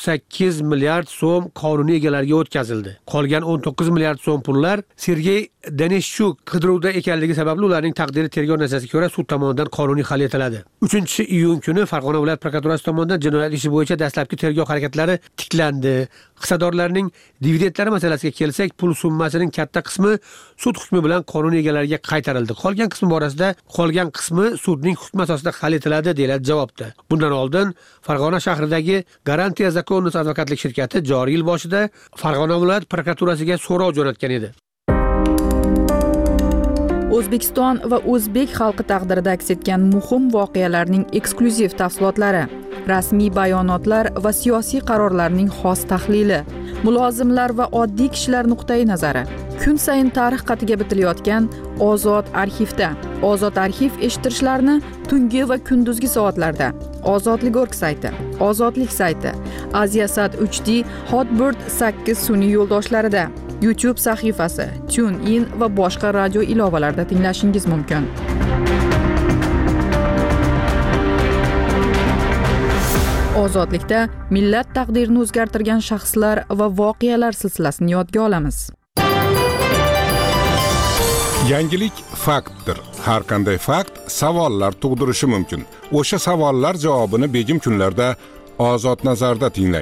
38 milliard so'm qonuniy egalariga o'tkazildi. Qolgan 19 milliard so'm pullar Sergey Denishchuk qidiruvda ekanligi sababli ularning taqdiri tergov natijasiga ko'ra sud tomonidan qonuniy hal etiladi. 3-iyun kuni Farg'ona viloyat prokuraturasi tomonidan jinoyat ishi bo'yicha dastlabki tergov harakatlari tiklandi. Hissadorlarning dividendlari masalasiga kelsak, pul summasining katta qismi sud hukmi bilan qonuniy egalariga qaytarildi. Qolgan qismi borasida qolgan qismi sudning hukmi asosida hal etiladi, deyiladi javobda. Bundan oldin Farg'ona shahridagi Garantiya Zakonus advokatlik shirkati joriy yil boshida Farg'ona viloyat prokuraturasiga so'rov jo'natgan edi. O'zbekiston va o'zbek xalqi taqdirida aks etgan muhim voqealarning eksklyuziv tafsilotlari, rasmiy bayonotlar va siyosiy qarorlarning xos tahlili, mulozimlar va oddiy kishilar nuqtai nazari. Kun sayin tarix qatiga bitilayotgan Ozod arxivda. Ozod arxiv eshittirishlarni tungi va kunduzgi soatlarda Ozodlik.org sayti, Ozodlik sayti, Aziasat 3D, Hotbird 8 sun'iy yo'ldoshlarida, YouTube sahifasi, TuneIn va boshqa radio ilovalarida tinglashingiz mumkin. Ozodlikda millat taqdirini o'zgartirgan shaxslar va voqealar silsilasini yodga olamiz. Yangilik faktdir. Har qanday fakt savollar tug'dirishi mumkin. O'sha savollar javobini begim kunlarda Ozod nazarda tinglang.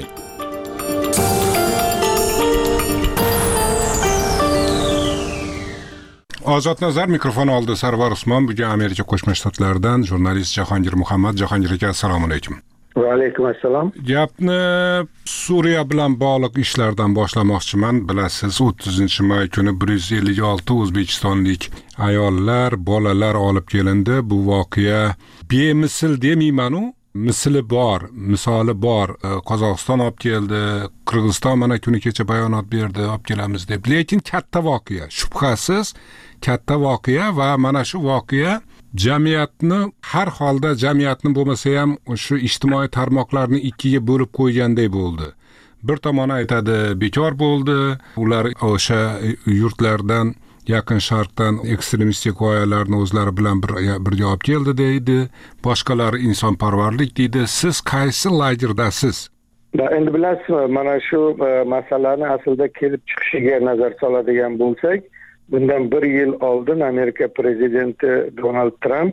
Ozod nazar mikrofon oldi Sarvar Usmon. Bugun Amerika Qo'shma Shtatlaridan jurnalist Jahongir Muhammad. Jahongir aka, assalomu alaykum. Va alaykum assalom. Gapni Suriya bilan bog'liq ishlardan boshlamoqchiman. Bilasiz, 30-may kuni 156 o'zbekistonlik ayollar, bolalar olib kelindi. Bu voqea bemisl demayman-u, misli bor, misoli bor. Qozog'iston olib keldi, Qirg'iziston mana kuni kecha bayonot berdi, olib kelamiz deb. Lekin katta voqea, shubhasiz katta voqea va mana shu voqea jamiyatni, har holda jamiyatni bo'lmasa ham shu ijtimoiy tarmoqlarni ikkiga bo'lib qo'yganday bo'ldi. Bir tomoni aytadi, bekor bo'ldi, ular o'sha yurtlardan, yaqin sharqdan ekstremistik g'oyalarni o'zlari bilan birga olib keldi deydi, boshqalari insonparvarlik deydi. Siz qaysi lagerdasiz? Endi bilasizmi, mana shu masalani aslida kelib chiqishiga nazar soladigan bo'lsak, bundan 1 yil oldin Amerika prezidenti Donald Trump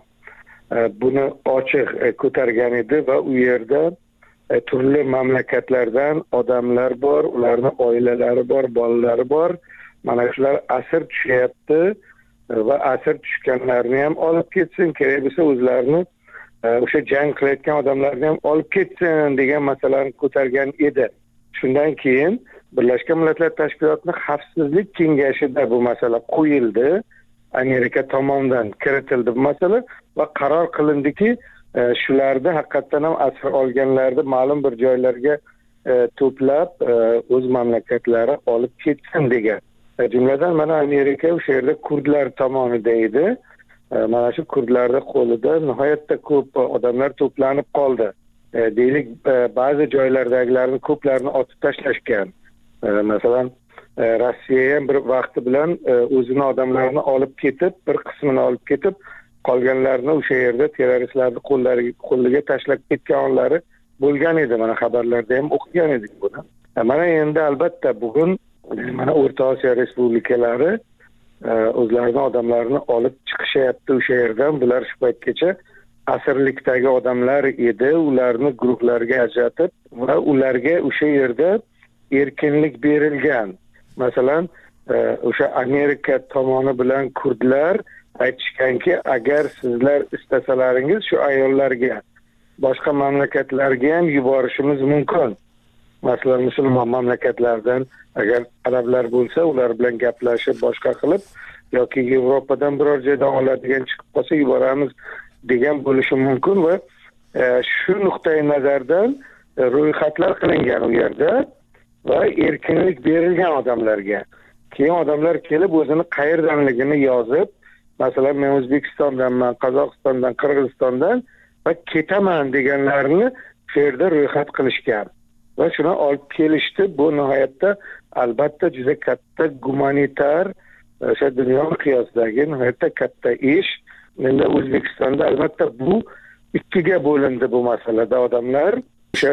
buni ochiq ko'targan edi va u yerda turli mamlakatlardan odamlar bor, ularning oilalari bor, bolalari bor. Mana shular asir tushyapti va asir tushganlarni ham olib ketsin, kerak bo'lsa o'zlarini o'sha jang qilayotgan odamlarni ham olib ketsin degan masalani ko'targan edi. Shundan keyin Birlashgan Millatlar Tashkilotining Xavfsizlik kengashida bu masala qo'yildi. Amerika tomonidan kiritildi bu masala va qaror qilindiki, shularni haqiqatan ham asir olganlarni ma'lum bir joylarga to'plab o'z mamlakatlari olib ketsin degan. Jumladan mana Amerika o'sha yerda kurdlar tomonida edi. Mana shu kurdlarning qo'lida nihoyatda ko'p odamlar to'planib qoldi. Deylik, ba'zi joylardagilarning ko'plarini otib tashlashgan. Masalan, Rossiya ham bir vaqti bilan o'zini odamlarini olib ketib, bir qismini olib ketib, qolganlarni o'sha yerda terroristlarning qo'liga tashlab ketganlari bo'lgan edi. Mana xabarlarda ham o'qigan edik buni. Mana endi albatta bugun mana O'rta Osiyo respublikalari o'zlarining odamlarini olib chiqishyapti o'sha yerdan. Bular shu paytgacha asirlikdagi odamlar edi, ularni guruhlarga ajratib va ularga o'sha yerda erkinlik berilgan. Masalan, o'sha Amerika tomoni bilan kurdlar aytishganki, agar sizlar istasalaringiz shu ayollarga boshqa mamlakatlarga ham yuborishimiz mumkin. Masalan, musulmon mamlakatlardan agar talablar bo'lsa, ular bilan gaplashib boshqa qilib yoki Yevropadan biror joydan oladigan chiqib qolsa yuboramiz degan bo'lishi mumkin va shu nuqtai nazardan ro'yxatlar qilingan u yerda va erkinlik berilgan odamlarga. Keyin odamlar kelib o'zini qayerdanligini yozib, masalan, men O'zbekistondanman, Qozog'istondan, Qirg'izistondan va ketaman deganlarni shu yerda ro'yxat qilishgan. Va shuni olib kelishdi. Bu nihoyatda albatta juda katta gumanitar, o'sha dunyo miqyosidagi nihoyatda katta ish. Endi O'zbekistonda albatta bu ikkiga bo'lindi bu masalada odamlar. O'sha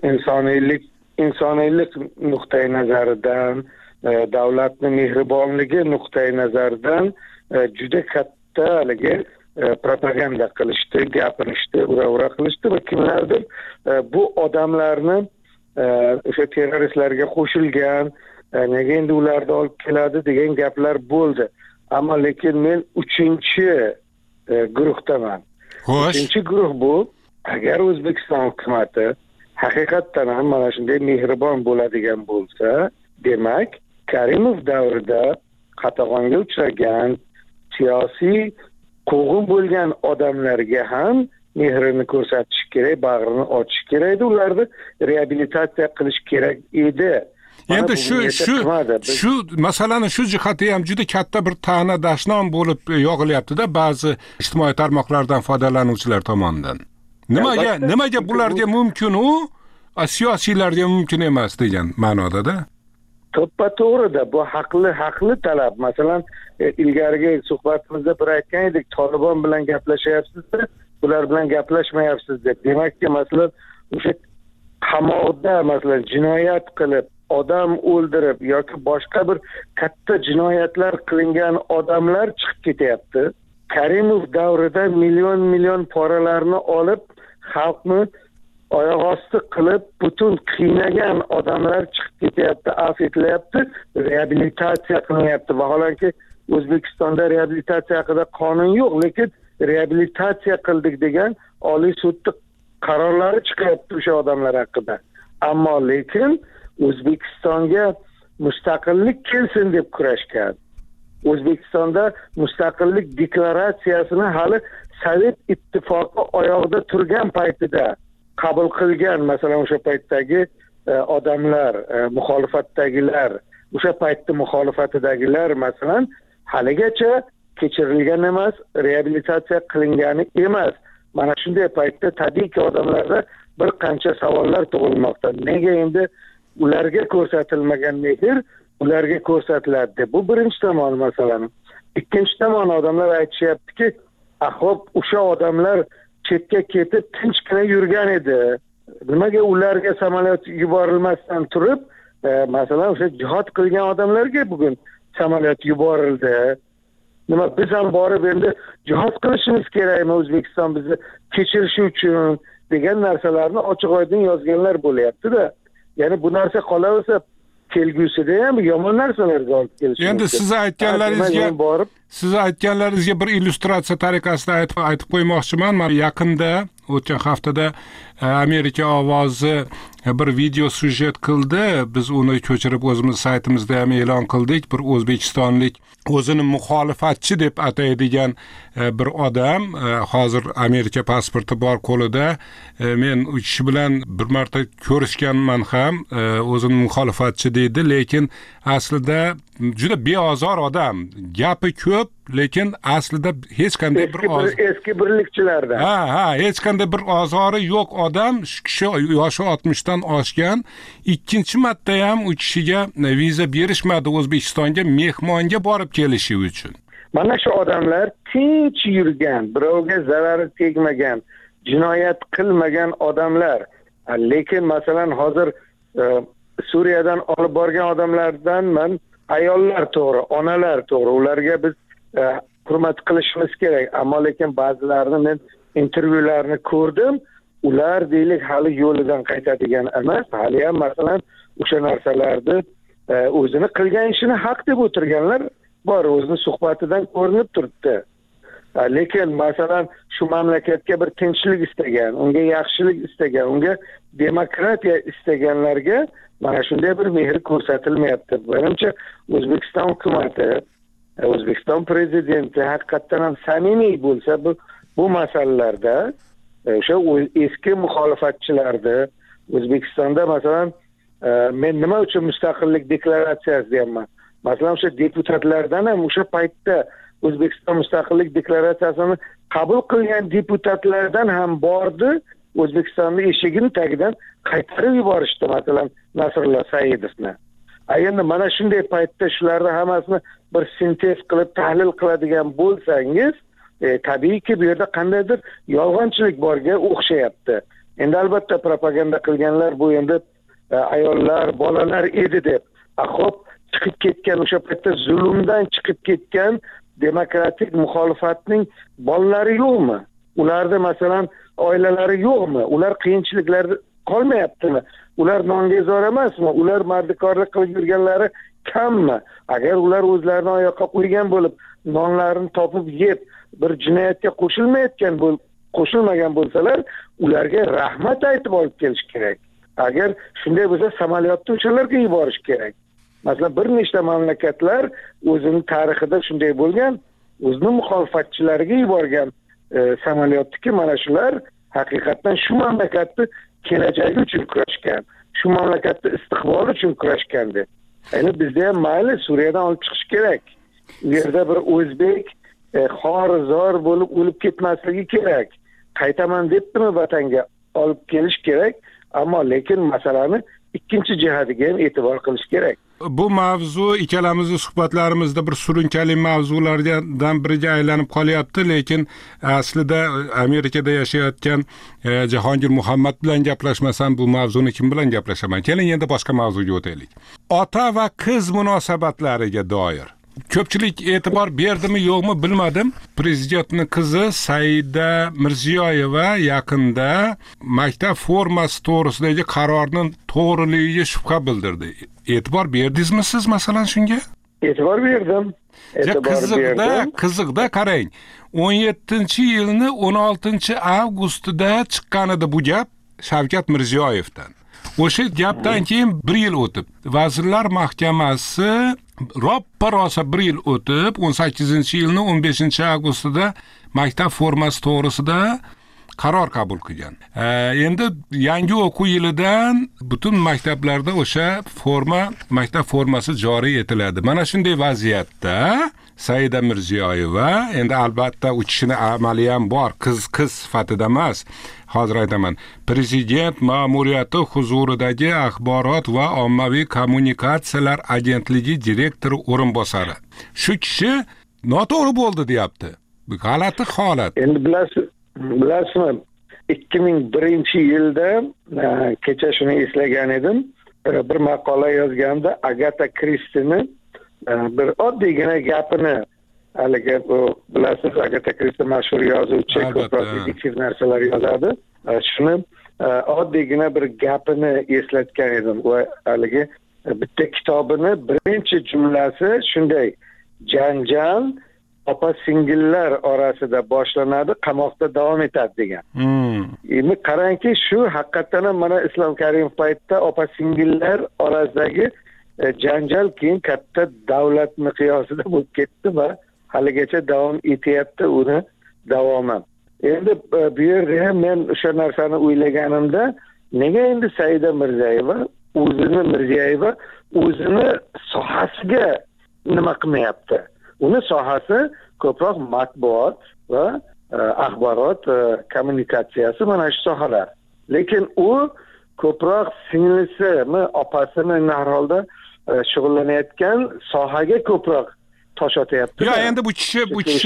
insoniylik nuqtai nazaridan, davlatning mehribonligi nuqtai nazaridan juda katta haligi propaganda qilishdi, gapirishdi, ura qilishdi va kimlardir bu odamlarni o'sha terroristlarga qo'shilgan, nega endi ularni olib keladi degan gaplar bo'ldi. Ammo lekin men 3-chi guruhdaman. Xo'sh. 3-chi guruh bu, agar O'zbekiston hukumatı haqiqatdan ham mana shunday mehribon bo'ladigan bo'lsa, demak, Karimov davrida qatag'onga uchragan, siyosiy quvg'in bo'lgan odamlarga ham mehrini ko'rsatish kerak, bag'rini ochish kerak edi, ularni reabilitatsiya qilish kerak edi. Endi shu masalani shu jihati ham juda katta bir ta'na dashnom bo'lib yog'ilyapti-da ba'zi ijtimoiy tarmoqlardan foydalanuvchilar tomonidan. Nimaga bularga mumkin u, siyosiylarga mumkin emas degan ma'noda-da. To'ppa-to'g'rida bu haqli talab. Masalan, ilgarigi suhbatimizda bir aytgan edik, Tolibon bilan gaplashyapsiz-da, bular bilan gaplashmayapsiz deb. Demakki, masalan, o'sha qamoqda masalan jinoyat qilib, odam o'ldirib yoki boshqa bir katta jinoyatlar qilingan odamlar chiqib ketyapti. Karimov davrida million poralarni olib, xalqni oyoq osti qilib, butun qiynagan odamlar chiqib ketyapti, afv etilyapti, reabilitatsiya qilinyapti. Vaholanki O'zbekistonda reabilitatsiya haqida qonun yo'q, lekin reabilitatsiya qildik degan Oliy sudning qarorlari chiqyapti o'sha odamlar haqida. Ammo lekin O'zbekistonga mustaqillik kelsin deb kurashgan. O'zbekistonda mustaqillik deklaratsiyasini hali Sovet ittifoqi oyog'ida turgan paytida qabul qilgan, masalan o'sha paytdagi odamlar, muxolifatdagilar, o'sha paytda muxolifatidagilar masalan haligacha kechirilgan emas, reabilitatsiya qilingani emas. Mana shunday paytda tabiiyki odamlarda bir qancha savollar tug'ilmoqda. Nega endi ularga ko'rsatilmagan mehr ularga ko'rsatiladi? Bu birinchi tomoni masalan. Ikkinchi tomoni odamlar aytishyaptiki, ahop o'sha odamlar chetga ketib tinchgina yurgan edi. Nimaga ularga samolyot yuborilmasdan turib, masalan o'sha jihad qilgan odamlarga bugun samolyot yuborildi? Nima biz ham borib endi jihad qilishimiz kerakmi O'zbekiston bizni kechirishi uchun degan narsalarni ochiq-oydin yozganlar bo'lyapti-da. Ya'ni bu narsa qolaversa kelgusida ham yomon narsalarga olib kelishi mumkin. Endi siz aytganlaringizga bir illyustratsiya tariqasida aytib qo'ymoqchiman. Men yaqinda o'tgan haftada Amerika ovozi bir video syujet qildi. Biz uni ko'chirib o'zimiz saytimizda ham e'lon qildik. Bir o'zbekistonlik o'zini muxolifatchi deb ataydigan bir odam, hozir Amerika pasporti bor qo'lida. Men u kishi bilan bir marta ko'rishganman ham, o'zini muxolifatchi deydi, lekin aslida juda beozor odam. Gapi ko'p, lekin aslida hech qanday bir eski birlikchilardan. Hech qanday bir ozori yo'q odam. Shu kishi yoshi 60 dan oshgan. Ikkinchi marta ham u kishiga viza berishmadi O'zbekistonga mehmonga borib kelishi uchun. Mana shu odamlar tinch yurgan, birovga zarari tegmagan, jinoyat qilmagan odamlar. Lekin masalan hozir Suriyadan olib borgan odamlardan men ayollar to'g'ri, onalar to'g'ri, ularga biz hurmat qilishimiz kerak. Ammo lekin ba'zilarini men intervyularni ko'rdim. Ular deylik hali yo'lidan qaytadigan emas, hali ham masalan o'sha narsalarni o'zini qilgan ishini haq deb o'tirganlar bor, o'zini suhbatidan ko'rinib turibdi. Lekin masalan shu mamlakatga bir tinchlik istagan, unga yaxshilik istagan, unga demokratiya istaganlarga mana shunday bir mehr ko'rsatilmayapti. Menimcha O'zbekiston hukumati, O'zbekiston prezidenti haqiqatan ham samimiy bo'lsa bu masalalarda o'sha eski muxolifatchilarni O'zbekistonda masalan men nima uchun mustaqillik deklaratsiyasi deyapman. Masalan o'sha deputatlardan ham o'sha paytda O'zbekiston mustaqillik deklaratsiyasini qabul qilgan deputatlardan ham bordi, O'zbekistonni eshigini tagidan qaytarib yuborishdi, masalan Nasrullo Saidovni. Endi mana shunday paytda shularni hammasini bir sintez qilib tahlil qiladigan bo'lsangiz, tabiiyki bu yerda qandaydir yolg'onchilik borga o'xshayapti. Endi albatta propaganda qilganlar bu endi ayollar, bolalar edi deb. Xo'p, chiqib ketgan o'sha paytda zulmdan chiqib ketgan demokratik muxolifatning bolalari yo'qmi? Ularda masalan oilalari yo'qmi? Ular qiyinchiliklarda qolmayaptimi? Ular nongezor emasmi? Ular mardikorlik qilib yurganlari kammi? Agar ular o'zlarini oyoqqa qo'ygan bo'lib, nonlarini topib yeb, bir jinoyatga qo'shilmagan bo'lsalar, ularga rahmat aytib olib kelish kerak. Agar shunday bo'lsa, samolyotni o'shalarga yuborish kerak. Masalan, bir nechta mamlakatlar o'zining tarixida shunday bo'lgan, o'zining muxolifatchilariga yuborgan samolyotniki mana shular haqiqatan shu mamlakatni kelajagi uchun kurashgan, shu mamlakatni istiqboli uchun kurashgandi. Endi bizda ham mayli Suriyadan olib chiqish kerak. U yerda bir o'zbek xorizor bo'lib o'lib ketmasligi kerak. Qaytaman debdimi vatanga olib kelish kerak, ammo lekin masalani ikkinchi jihatiga ham e'tibor qilish kerak. Bu mavzu ikkalamizni suhbatlarimizda bir surunkali mavzulardan biriga aylanib qolyapti, lekin aslida Amerikada yashayotgan Jahongir Muhammad bilan gaplashmasam bu mavzuni kim bilan gaplashaman? Keling endi boshqa mavzuga o'taylik. Ota va qiz munosabatlariga doir ko'pchilik e'tibor berdimi yo'qmi bilmadim. Prezidentning qizi Saida Mirziyoyeva yaqinda maktab formasi to'g'risidagi qarorning to'g'riligiga shubha bildirdi. E'tibor berdingizmi siz masalan shunga? E'tibor berdim. qiziqda qarang. 17-yilni 16-avgustida chiqqan edi bu gap Shavkat Mirziyoyevdan. O'sha gapdan keyin 1 yil o'tib, Vazirlar Mahkamasi roppa-rosa 1 yil o'tib, 18-yilning 15-avgustida maktab formasi to'g'risida qaror qabul qilgan. Endi yangi o'quv yilidan butun maktablarda o'sha maktab formasi joriy etiladi. Mana shunday vaziyatda Saida Mirziyoyeva, endi albatta u kishini amali ham bor, qiz sifatida emas. Hozir aytaman, Prezident ma'muriyati huzuridagi axborot va ommaviy kommunikatsiyalar agentligi direktori o'rinbosari. Shu kishi noto'g'ri bo'ldi deyapti. G'alati holat. Endi bilasizmi, 2001-yilda kecha shuni eslagan edim, bir maqola yozganda Agatha Christie'ni bir oddiygina gapini, haligi bilasiz, Agatha Christie mashhur yozuvchi, ko'proq detektiv narsalar yozadi. Shuni oddiygina bir gapini eslatgan edim va haligi bitta kitobini birinchi jumlasi shunday: janjal opa-singillar orasida boshlanadi, qamoqda davom etadi degan. Endi qarangki, shu haqiqatan ham mana Islom Karimov paytida opa-singillar orasidagi janjal keyin katta davlat miqyosida bo'lib ketdi va haligacha davom etyapti uni davomi. Endi bu yerda men o'sha narsani o'ylaganimda, nega endi Saida Mirziyoyeva o'zini sohasiga nima qilmayapti? Uni sohasi ko'proq matbuot va axborot kommunikatsiyasi, mana shu sohalar. Lekin u ko'proq singlisimi, opasini har holda shug'ullanayotgan sohaga ko'proq tosh otyapti. Ya endi bu kishi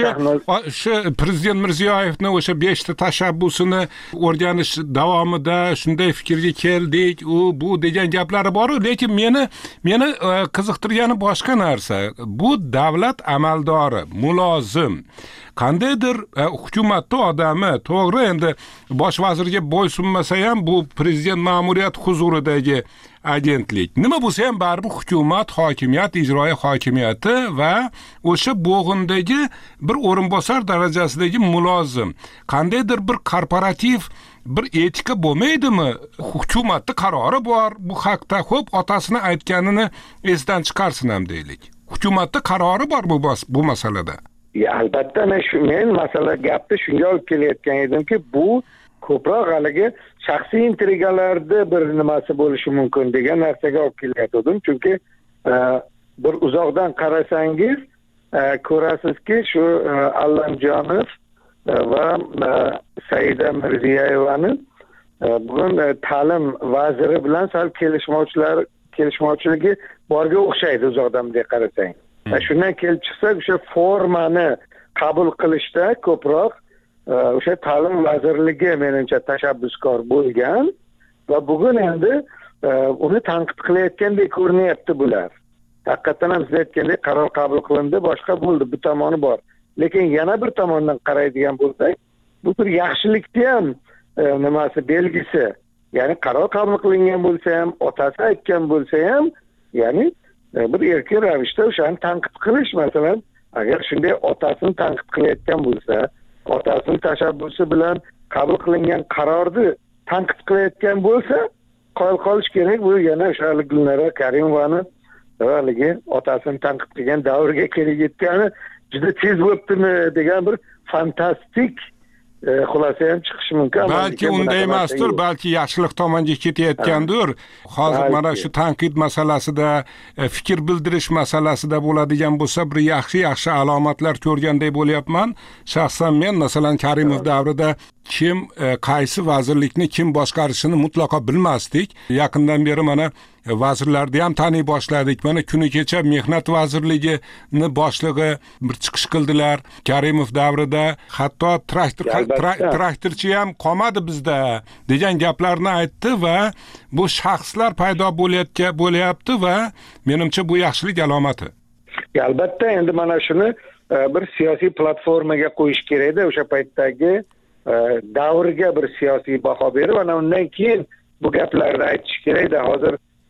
shu Prezident Mirziyoyevni o'sha 5 ta tashabbusini o'rganish davomida shunday fikrga keldik, bu degan gaplari bor-ku, lekin meni qiziqtirgani boshqa narsa. Bu davlat amaldori, mulozim, qandaydir hukumatda odami, to'g'ri, endi bosh vazirga bo'ysunmasa ham bu prezident ma'muriyati huzuridagi agentlik. Nima bo'lsa ham baribir hukumat, hokimiyat, ijroiya hokimiyati va o'sha bo'g'indagi bir o'rinbosar darajasidagi mulozim. Qandaydir bir korporativ bir etika bo'lmaydimi? Hukumatning qarori bor bu haqda. Xo'p, otasini aytganini esdan chiqarsin ham deylik. Hukumatning qarori bor bu masalada. Albatta, men masala gapni shunga olib kelayotgan edimki, bu ko'proq haligi shaxsiy intrigalarda bir nimasi bo'lishi mumkin degan narsaga olib kelayotgandim. Chunki bir uzoqdan qarasangiz ko'rasizki, shu Allamjonov va Saida Mirziyoyevani bugun ta'lim vaziri bilan sal kelishmovchiligi borga o'xshaydi uzoqdan bunday qarasang. Shundan kelib chiqsak, o'sha formani qabul qilishda ko'proq o'sha ta'lim vazirligi menimcha tashabbuskor bo'lgan va bugun endi uni tanqid qilayotgandek ko'rinyapti bular. Haqiqatan ham siz aytgandek qaror qabul qilindi, boshqa bo'ldi, bu tomoni bor. Lekin yana bir tomondan qaraydigan bo'lsak, bu bir yaxshilikni ham nimasi belgisi. Ya'ni qaror qabul qilingan bo'lsa ham, otasi aytgan bo'lsa ham, ya'ni bir erkin ravishda o'shani tanqid qilish, masalan, agar shunday otasini tanqid qilayotgan bo'lsa, otasini tashabbusi bilan qabul qilingan qarorni tanqid qilayotgan bo'lsa, qoyil qolish kerak. Bu yana o'sha Gulnora Karimovani haligi otasini tanqid qilgan davrga kelib yetgani juda tez bo'libdimi degan bir fantastik xulosa ham chiqishi mumkin. Balki unday emasdir, balki yaxshilik tomonga ketayotgandir. Hozir mana shu tanqid masalasida, fikr bildirish masalasida bo'ladigan bo'lsa, bir yaxshi alomatlar ko'rgandek bo'lyapman. Shaxsan men masalan Karimov davrida kim qaysi vazirlikni kim boshqarishini mutlaqo bilmasdik. Yaqindan beri mana vazirlarni ham taniy boshladik. Mana kuni kecha Mehnat vazirligini boshlig'i bir chiqish qildilar. Karimov davrida hatto traktorchi ham qolmadi bizda degan gaplarni aytdi va bu shaxslar paydo bo'lyapti va menimcha bu yaxshilik alomati. Albatta, endi mana shuni bir siyosiy platformaga qo'yish kerak-da, o'sha paytdagi davrga bir siyosiy baho berib, ana undan keyin bu gaplarni aytish kerak-da. Hozir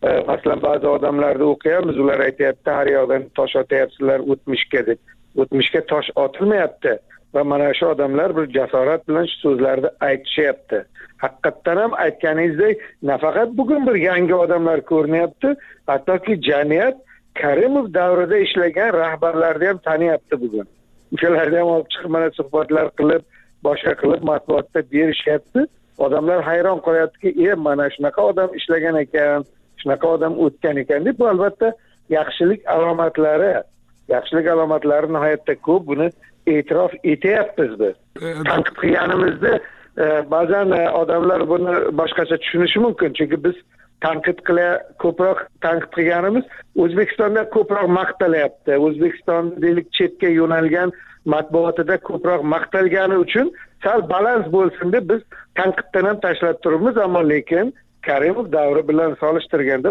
masalan ba'zi odamlarni o'qiyapmiz, ular aytyapti har yoqdan tosh otyapsizlar o'tmishga deb. O'tmishga tosh otilmayapti va mana shu odamlar bir jasorat bilan shu so'zlarni aytishyapti. Haqiqatdan ham aytganingizdek, nafaqat bugun bir yangi odamlar ko'rinyapti, hattoki jamiyat Karimov davrida ishlagan rahbarlarni ham taniyapti bugun. O'shalarni ham olib chiqib mana suhbatlar qilib, boshqa qilib matbuotda berishyapti. Odamlar hayron qolyaptiki, mana shunaqa odam ishlagan ekan, shunaqa odam o'tgan ekan deb. Bu albatta yaxshilik alomatlari nihoyatda ko'p. Buni e'tirof etyapmiz biz. Tanqid qilganimizda ba'zan odamlar buni boshqacha tushunishi mumkin, chunki biz ko'proq tanqid qilganimiz O'zbekistonda ko'proq maqtalyapti. O'zbekiston deylik chetga yo'nalgan matbuotida ko'proq maqtalgani uchun sal balans bo'lsin deb biz tanqiddan ham tashlab turibmiz, ammo lekin Karimov davri bilan solishtirganda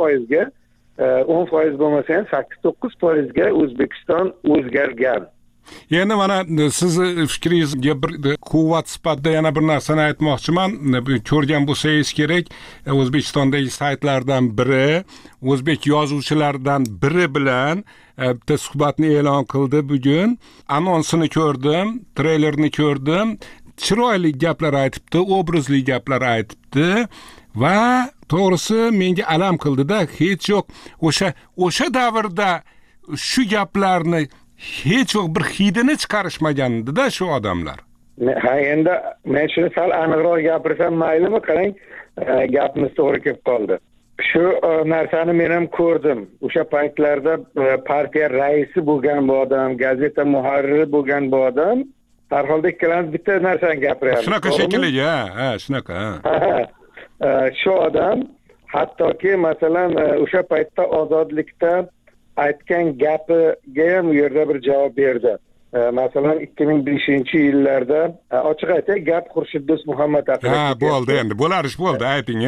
10% bo'lmasa ham 8-9% ga O'zbekiston o'zgargan. Endi mana sizni fikringizga bir quvvat sifatida yana bir narsani aytmoqchiman. Ko'rgan bo'lsangiz kerak, O'zbekistondagi saytlardan biri, o'zbek yozuvchilaridan biri bilan bitta suhbatni e'lon qildi bugun. Anonsini ko'rdim, treylerini ko'rdim. Chiroyli gaplar aytibdi, obrazli gaplar aytibdi va to'g'risi menga alam qildi-da, hech yo'q o'sha davrda shu gaplarni hech yo'q bir hidini chiqarishmagandi-da shu odamlar. Ha, endi men shuni sal aniqroq gapirsam maylimi? Qarang, gapimiz to'g'ri kelib qoldi. Shu narsani men ham ko'rdim. O'sha paytlarda partiya raisi bo'lgan bu odam, gazeta muharriri bo'lgan bu odam, har holda ikkalamiz bitta narsani gapiryapmiz. Shunaqa shekilli, shunaqa. Shu odam hattoki masalan o'sha paytda ozodlikda aytgan gapiga ham u yerda bir javob berdi. Masalan 2005-yillarda ochiq aytay, gap Xurshid Do'stmuhammad haqida. Bo'ldi endi, bo'lar ish bo'ldi, ayting.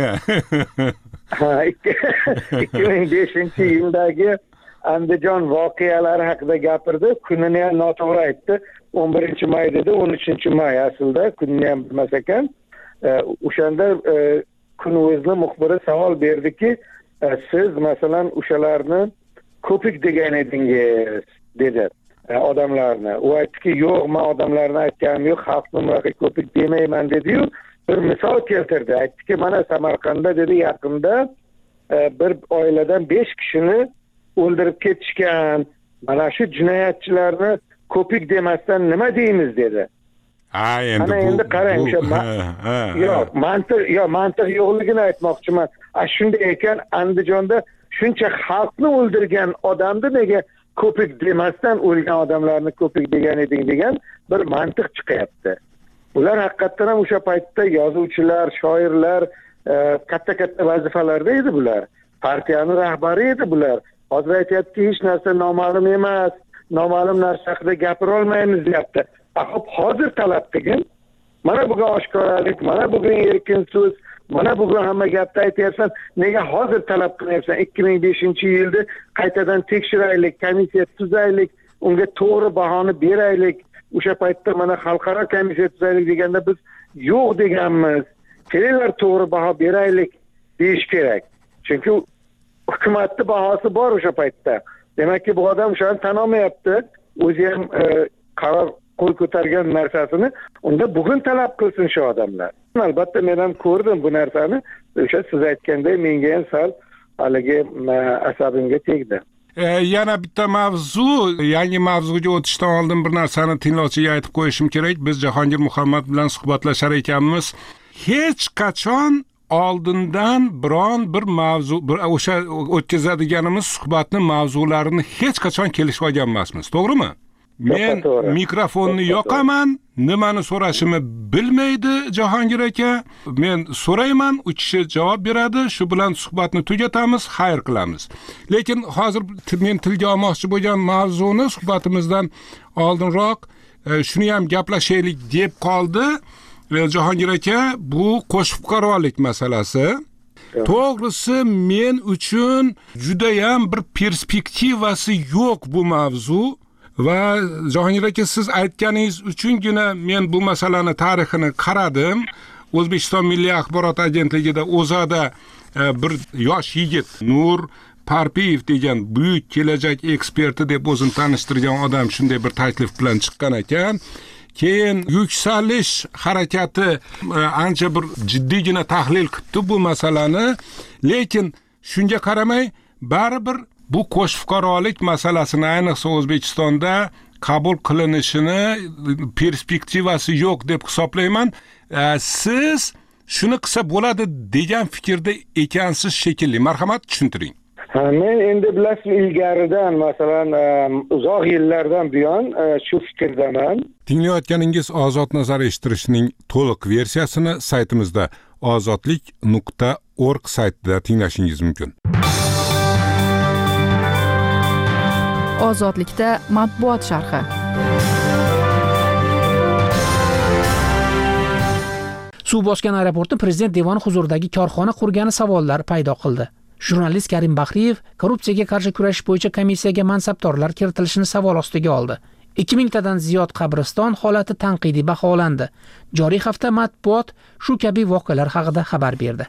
2005-yildagi Andijon voqealari haqida gapirdi. Kunini ham noto'g'ri aytdi. 11-may dedi, 13-may aslida, kunini ham bilmas ekan. O'shanda kun o'zini muxbiri savol berdiki, siz masalan o'shalarni ko'pik degan edingiz dedi odamlarni. U aytdiki, yo'q, men odamlarni aytganim yo'q, xalqni bunaqa ko'pik demayman dedi-yu, bir misol keltirdi. Aytdiki, mana Samarqandda dedi, yaqinda bir oiladan 5 kishini o'ldirib ketishgan. Mana shu jinoyatchilarni ko'pik demasdan nima deymiz dedi. Endi qarang, o'sha mantiq yo'qligini aytmoqchiman. Shunday ekan, Andijonda shuncha xalqni o'ldirgan odamni nega ko'pik demasdan o'lgan odamlarni ko'pik degan eding degan bir mantiq chiqyapti. Ular haqiqatdan ham o'sha paytda yozuvchilar, shoirlar, katta vazifalarda edi bular. Partiyaning rahbari edi bular. Hozir aytyapti, hech narsa noma'lum emas, noma'lum narsa haqida gapira olmaymiz deyapti. Xo'p, hozir talab qilgin. Mana bugun oshkoralik, mana bugun erkin so'z, mana bugun hamma gapni aytyapsan, nega hozir talab qilyapsan? 2005-yilda qaytadan tekshiraylik, komissiya tuzaylik, unga to'g'ri bahoni beraylik. O'sha paytda mana xalqaro komissiya tuzaylik deganda biz yo'q deganmiz. Kelinglar to'g'ri baho beraylik deyish kerak. Chunki hukumatning bahosi bor o'sha paytda. Demakki bu odam o'shani tan olmayapti. O'zi ham qaror qo'l ko'targan narsasini unda bugun talab qilsin shu odamlar. Albatta men ham ko'rdim bu narsani. O'sha siz aytganday menga ham sal haligi asabimga tegdi. Yana bitta yangi mavzuga o'tishdan oldin bir narsani tinglovchiga aytib qo'yishim kerak. Biz Jahongir Muhammad bilan suhbatlashar ekanmiz. Hech qachon oldindan biron bir mavzu, o'sha o'tkazadiganimiz suhbatning mavzularini hech qachon kelishib olgan emasmiz, to'g'rimi? Men mikrofonni yoqaman, nimani so'rashimni bilmaydi Jahongir aka. Men so'rayman, u kishi javob beradi, shu bilan suhbatni tugatamiz, xayr qilamiz. Lekin hozir men tilga olmoqchi bo'lgan mavzuni suhbatimizdan oldinroq shuni ham gaplashaylik deb qoldi. Jahongir aka, bu qo'shma fuqarolik masalasi. To'g'risi men uchun juda ham bir perspektivasi yo'q bu mavzu. Va Jahongir aka, siz aytganingiz uchungina men bu masalani tarixini qaradim. O'zbekiston Milliy axborot agentligida o'zada bir yosh yigit Nur Parpiyev degan buyuk kelajak eksperti deb o'zini tanishtirgan odam shunday bir taklif bilan chiqqan ekan. Keyin yuksalish harakati ancha bir jiddiygina tahlil qildi bu masalani, lekin shunga qaramay baribir bu qo'sh fuqarolik masalasini ayniqsa O'zbekistonda qabul qilinishini perspektivasi yo'q deb hisoblayman. Siz shuni qilsa bo'ladi degan fikrda ekansiz shekilli. Marhamat, tushuntiring. Men endi bilasizmi, ilgaridan masalan uzoq yillardan buyon shu fikrdaman. Tinglayotganingiz Ozod nazar eshittirishning to'liq versiyasini saytimizda ozodlik.org saytida tinglashingiz mumkin. Ozodlikda matbuot sharhi. Suv bosgan aeroportda prezident devoni huzuridagi korxona qurgani savollar paydo qildi. Jurnalist Karim Bahriyev korrupsiyaga qarshi kurashish bo'yicha komissiyaga mansabdorlar kiritilishini savol ostiga oldi. 2000 tadan ziyod qabriston holati tanqidiy baholandi. Joriy hafta matbuot shu kabi voqealar haqida xabar berdi.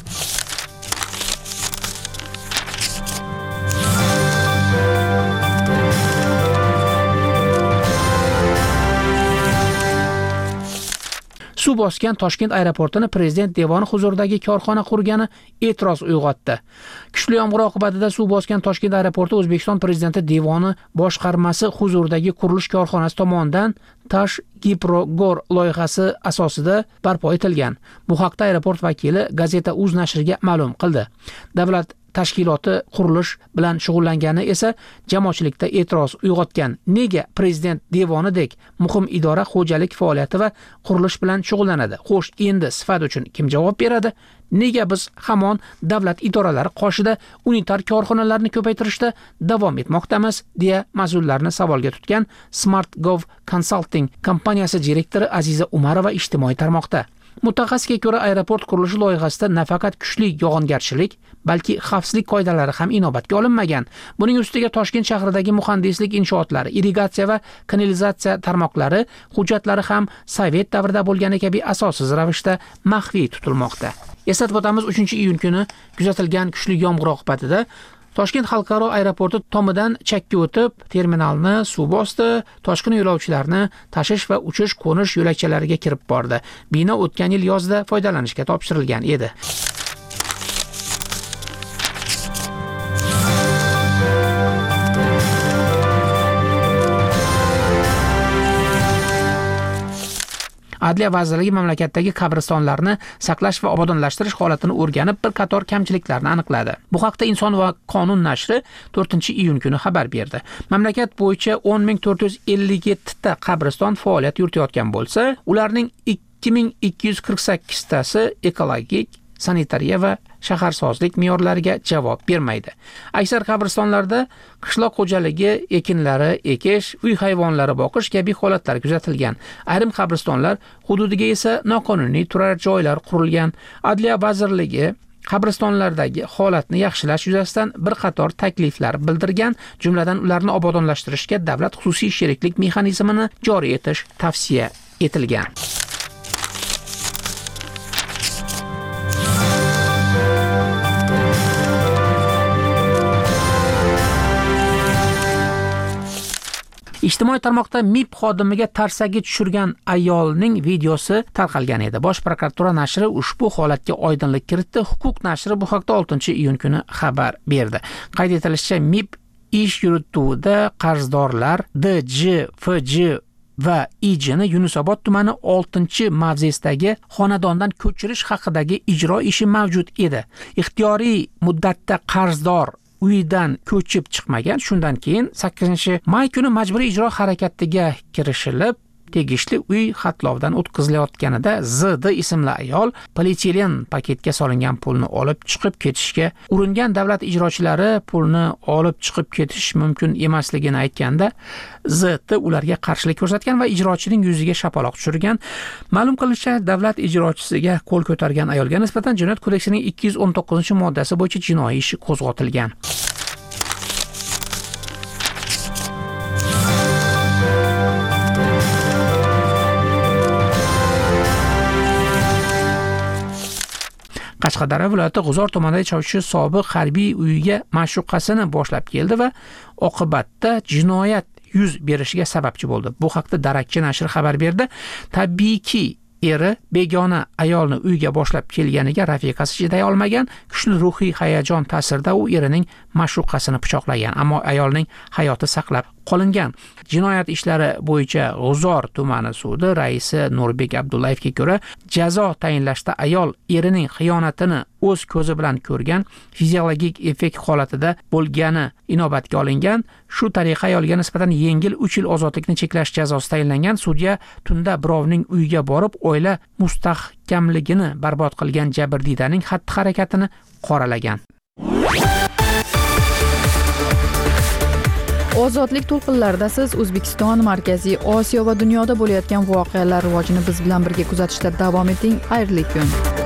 Suv bosgan Toshkent aeroportini prezident devoni huzuridagi korxona qurgani e'tiroz uyg'otdi. Kuchli yomg'ir oqibatida suv bosgan Toshkent aeroporti O'zbekiston prezidenti devoni boshqarmasi huzuridagi qurilish korxonasi tomonidan Tash Giprogor loyihasi asosida barpo etilgan. Bu haqda aeroport vakili Gazeta Uz nashriga ma'lum qildi. Davlat tashkiloti qurilish bilan shug'ullangani esa jamoatchilikda e'tiroz uyg'otgan. Nega prezident devonidek muhim idora xo'jalik faoliyati va qurilish bilan shug'ullanadi? Xo'sh, endi sifat uchun kim javob beradi? Nega biz hamon davlat idoralari qoshida unitar korxonalarni ko'paytirishda davom etmoqdamiz deya mas'ullarni savolga tutgan SmartGov Consulting kompaniyasi direktori Aziza Umarova ijtimoiy tarmoqda. Mutaxassisga ko'ra, aeroport qurilishi loyihasida nafaqat kuchli yog'ingarchilik, balki xavfsizlik qoidalari ham inobatga olinmagan. Buning ustiga Toshkent shahridagi muhandislik inshootlari, irrigatsiya va kanalizatsiya tarmoqlari hujjatlari ham sovet davrida bo'lgani kabi asossiz ravishda maxfiy tutilmoqda. Eslatib o'tamiz, 3-iyun kuni kuzatilgan kuchli yomg'ir oqibatida Toshkent xalqaro aeroporti tomidan chakka o'tib, terminalni suv bosdi, toshqin yo'lovchilarni tashish va uchish qo'nish yo'lakchalariga kirib bordi. Bino o'tgan yil yozda foydalanishga topshirilgan edi. Adliya vazirligi mamlakatdagi qabristonlarni saqlash va obodonlashtirish holatini o'rganib, bir qator kamchiliklarni aniqladi. Bu haqda Inson va qonun nashri 4-iyun kuni xabar berdi. Mamlakat bo'yicha 10.457 ta qabriston faoliyat yuritayotgan bo'lsa, ularning 2248 tasi ekologik, sanitariya va shaharsozlik me'yorlariga javob bermaydi. Aksar qabristonlarda qishloq xo'jaligi ekinlari ekish, uy hayvonlari boqish kabi holatlar kuzatilgan. Ayrim qabristonlar hududiga esa noqonuniy turar joylar qurilgan. Adliya vazirligi qabristonlardagi holatni yaxshilash yuzasidan bir qator takliflar bildirgan, jumladan ularni obodonlashtirishga davlat xususiy sheriklik mexanizmini joriy etish tavsiya etilgan. Ijtimoiy tarmoqda MIB xodimiga tarsaki tushirgan ayolning videosi tarqalgan edi. Bosh prokuratura nashri ushbu holatga oydinlik kiritdi. Huquq nashri bu haqda 6-iyun kuni xabar berdi. Qayd etilishicha, MIB ish yurituvida qarzdorlar DJ, FJ va IJni Yunusobod tumani 6-mavzesidagi xonadondan ko'chirish haqidagi ijro ishi mavjud edi. Ixtiyoriy muddatda qarzdor uydan ko'chib chiqmagan. Shundan keyin 8-may kuni majburiy ijro harakatiga kirishilib, tegishli uy xatlovdan o'tkazilayotganida ZD ismli ayol polietilen paketga solingan pulni olib chiqib ketishga uringan. Davlat ijrochilari pulni olib chiqib ketish mumkin emasligini aytganda, ZD ularga qarshilik ko'rsatgan va ijrochining yuziga shapaloq tushirgan. Ma'lum qilinishicha, davlat ijrochisiga qo'l ko'targan ayolga nisbatan Jinoyat kodeksining 219-moddasi bo'yicha jinoiy ish qo'zg'atilgan. Qashqadaryo viloyati G'uzor tumanida yashovchi sobiq harbiy uyiga ma'shuqasini boshlab keldi va oqibatda jinoyat yuz berishiga sababchi bo'ldi. Bu haqda Darakchi nashri xabar berdi. Tabiiyki, eri begona ayolni uyga boshlab kelganiga rafiqasi chiday olmagan, kuchli ruhiy hayajon ta'sirida u erining ma'shuqasini pichoqlagan, ammo ayolning hayoti saqlab qolingan. Jinoyat ishlari bo'yicha G'uzor tumani sudi raisi Nurbek Abdullayevga ko'ra, jazo tayinlashda ayol erining xiyonatini o'z ko'zi bilan ko'rgan, fiziologik effekt holatida bo'lgani inobatga olingan. Shu tariqa ayolga nisbatan yengil 3 yil ozodlikni cheklash jazosi tayinlangan. Sudya tunda birovning uyiga borib, oila mustahkamligini barbod qilgan jabrdiydaning xatti-harakatini qoralagan. Ozodlik to'lqinlarida siz O'zbekiston, Markaziy Osiyo va dunyoda bo'layotgan voqealar rivojini biz bilan birga kuzatishda davom eting. Xayrli kun.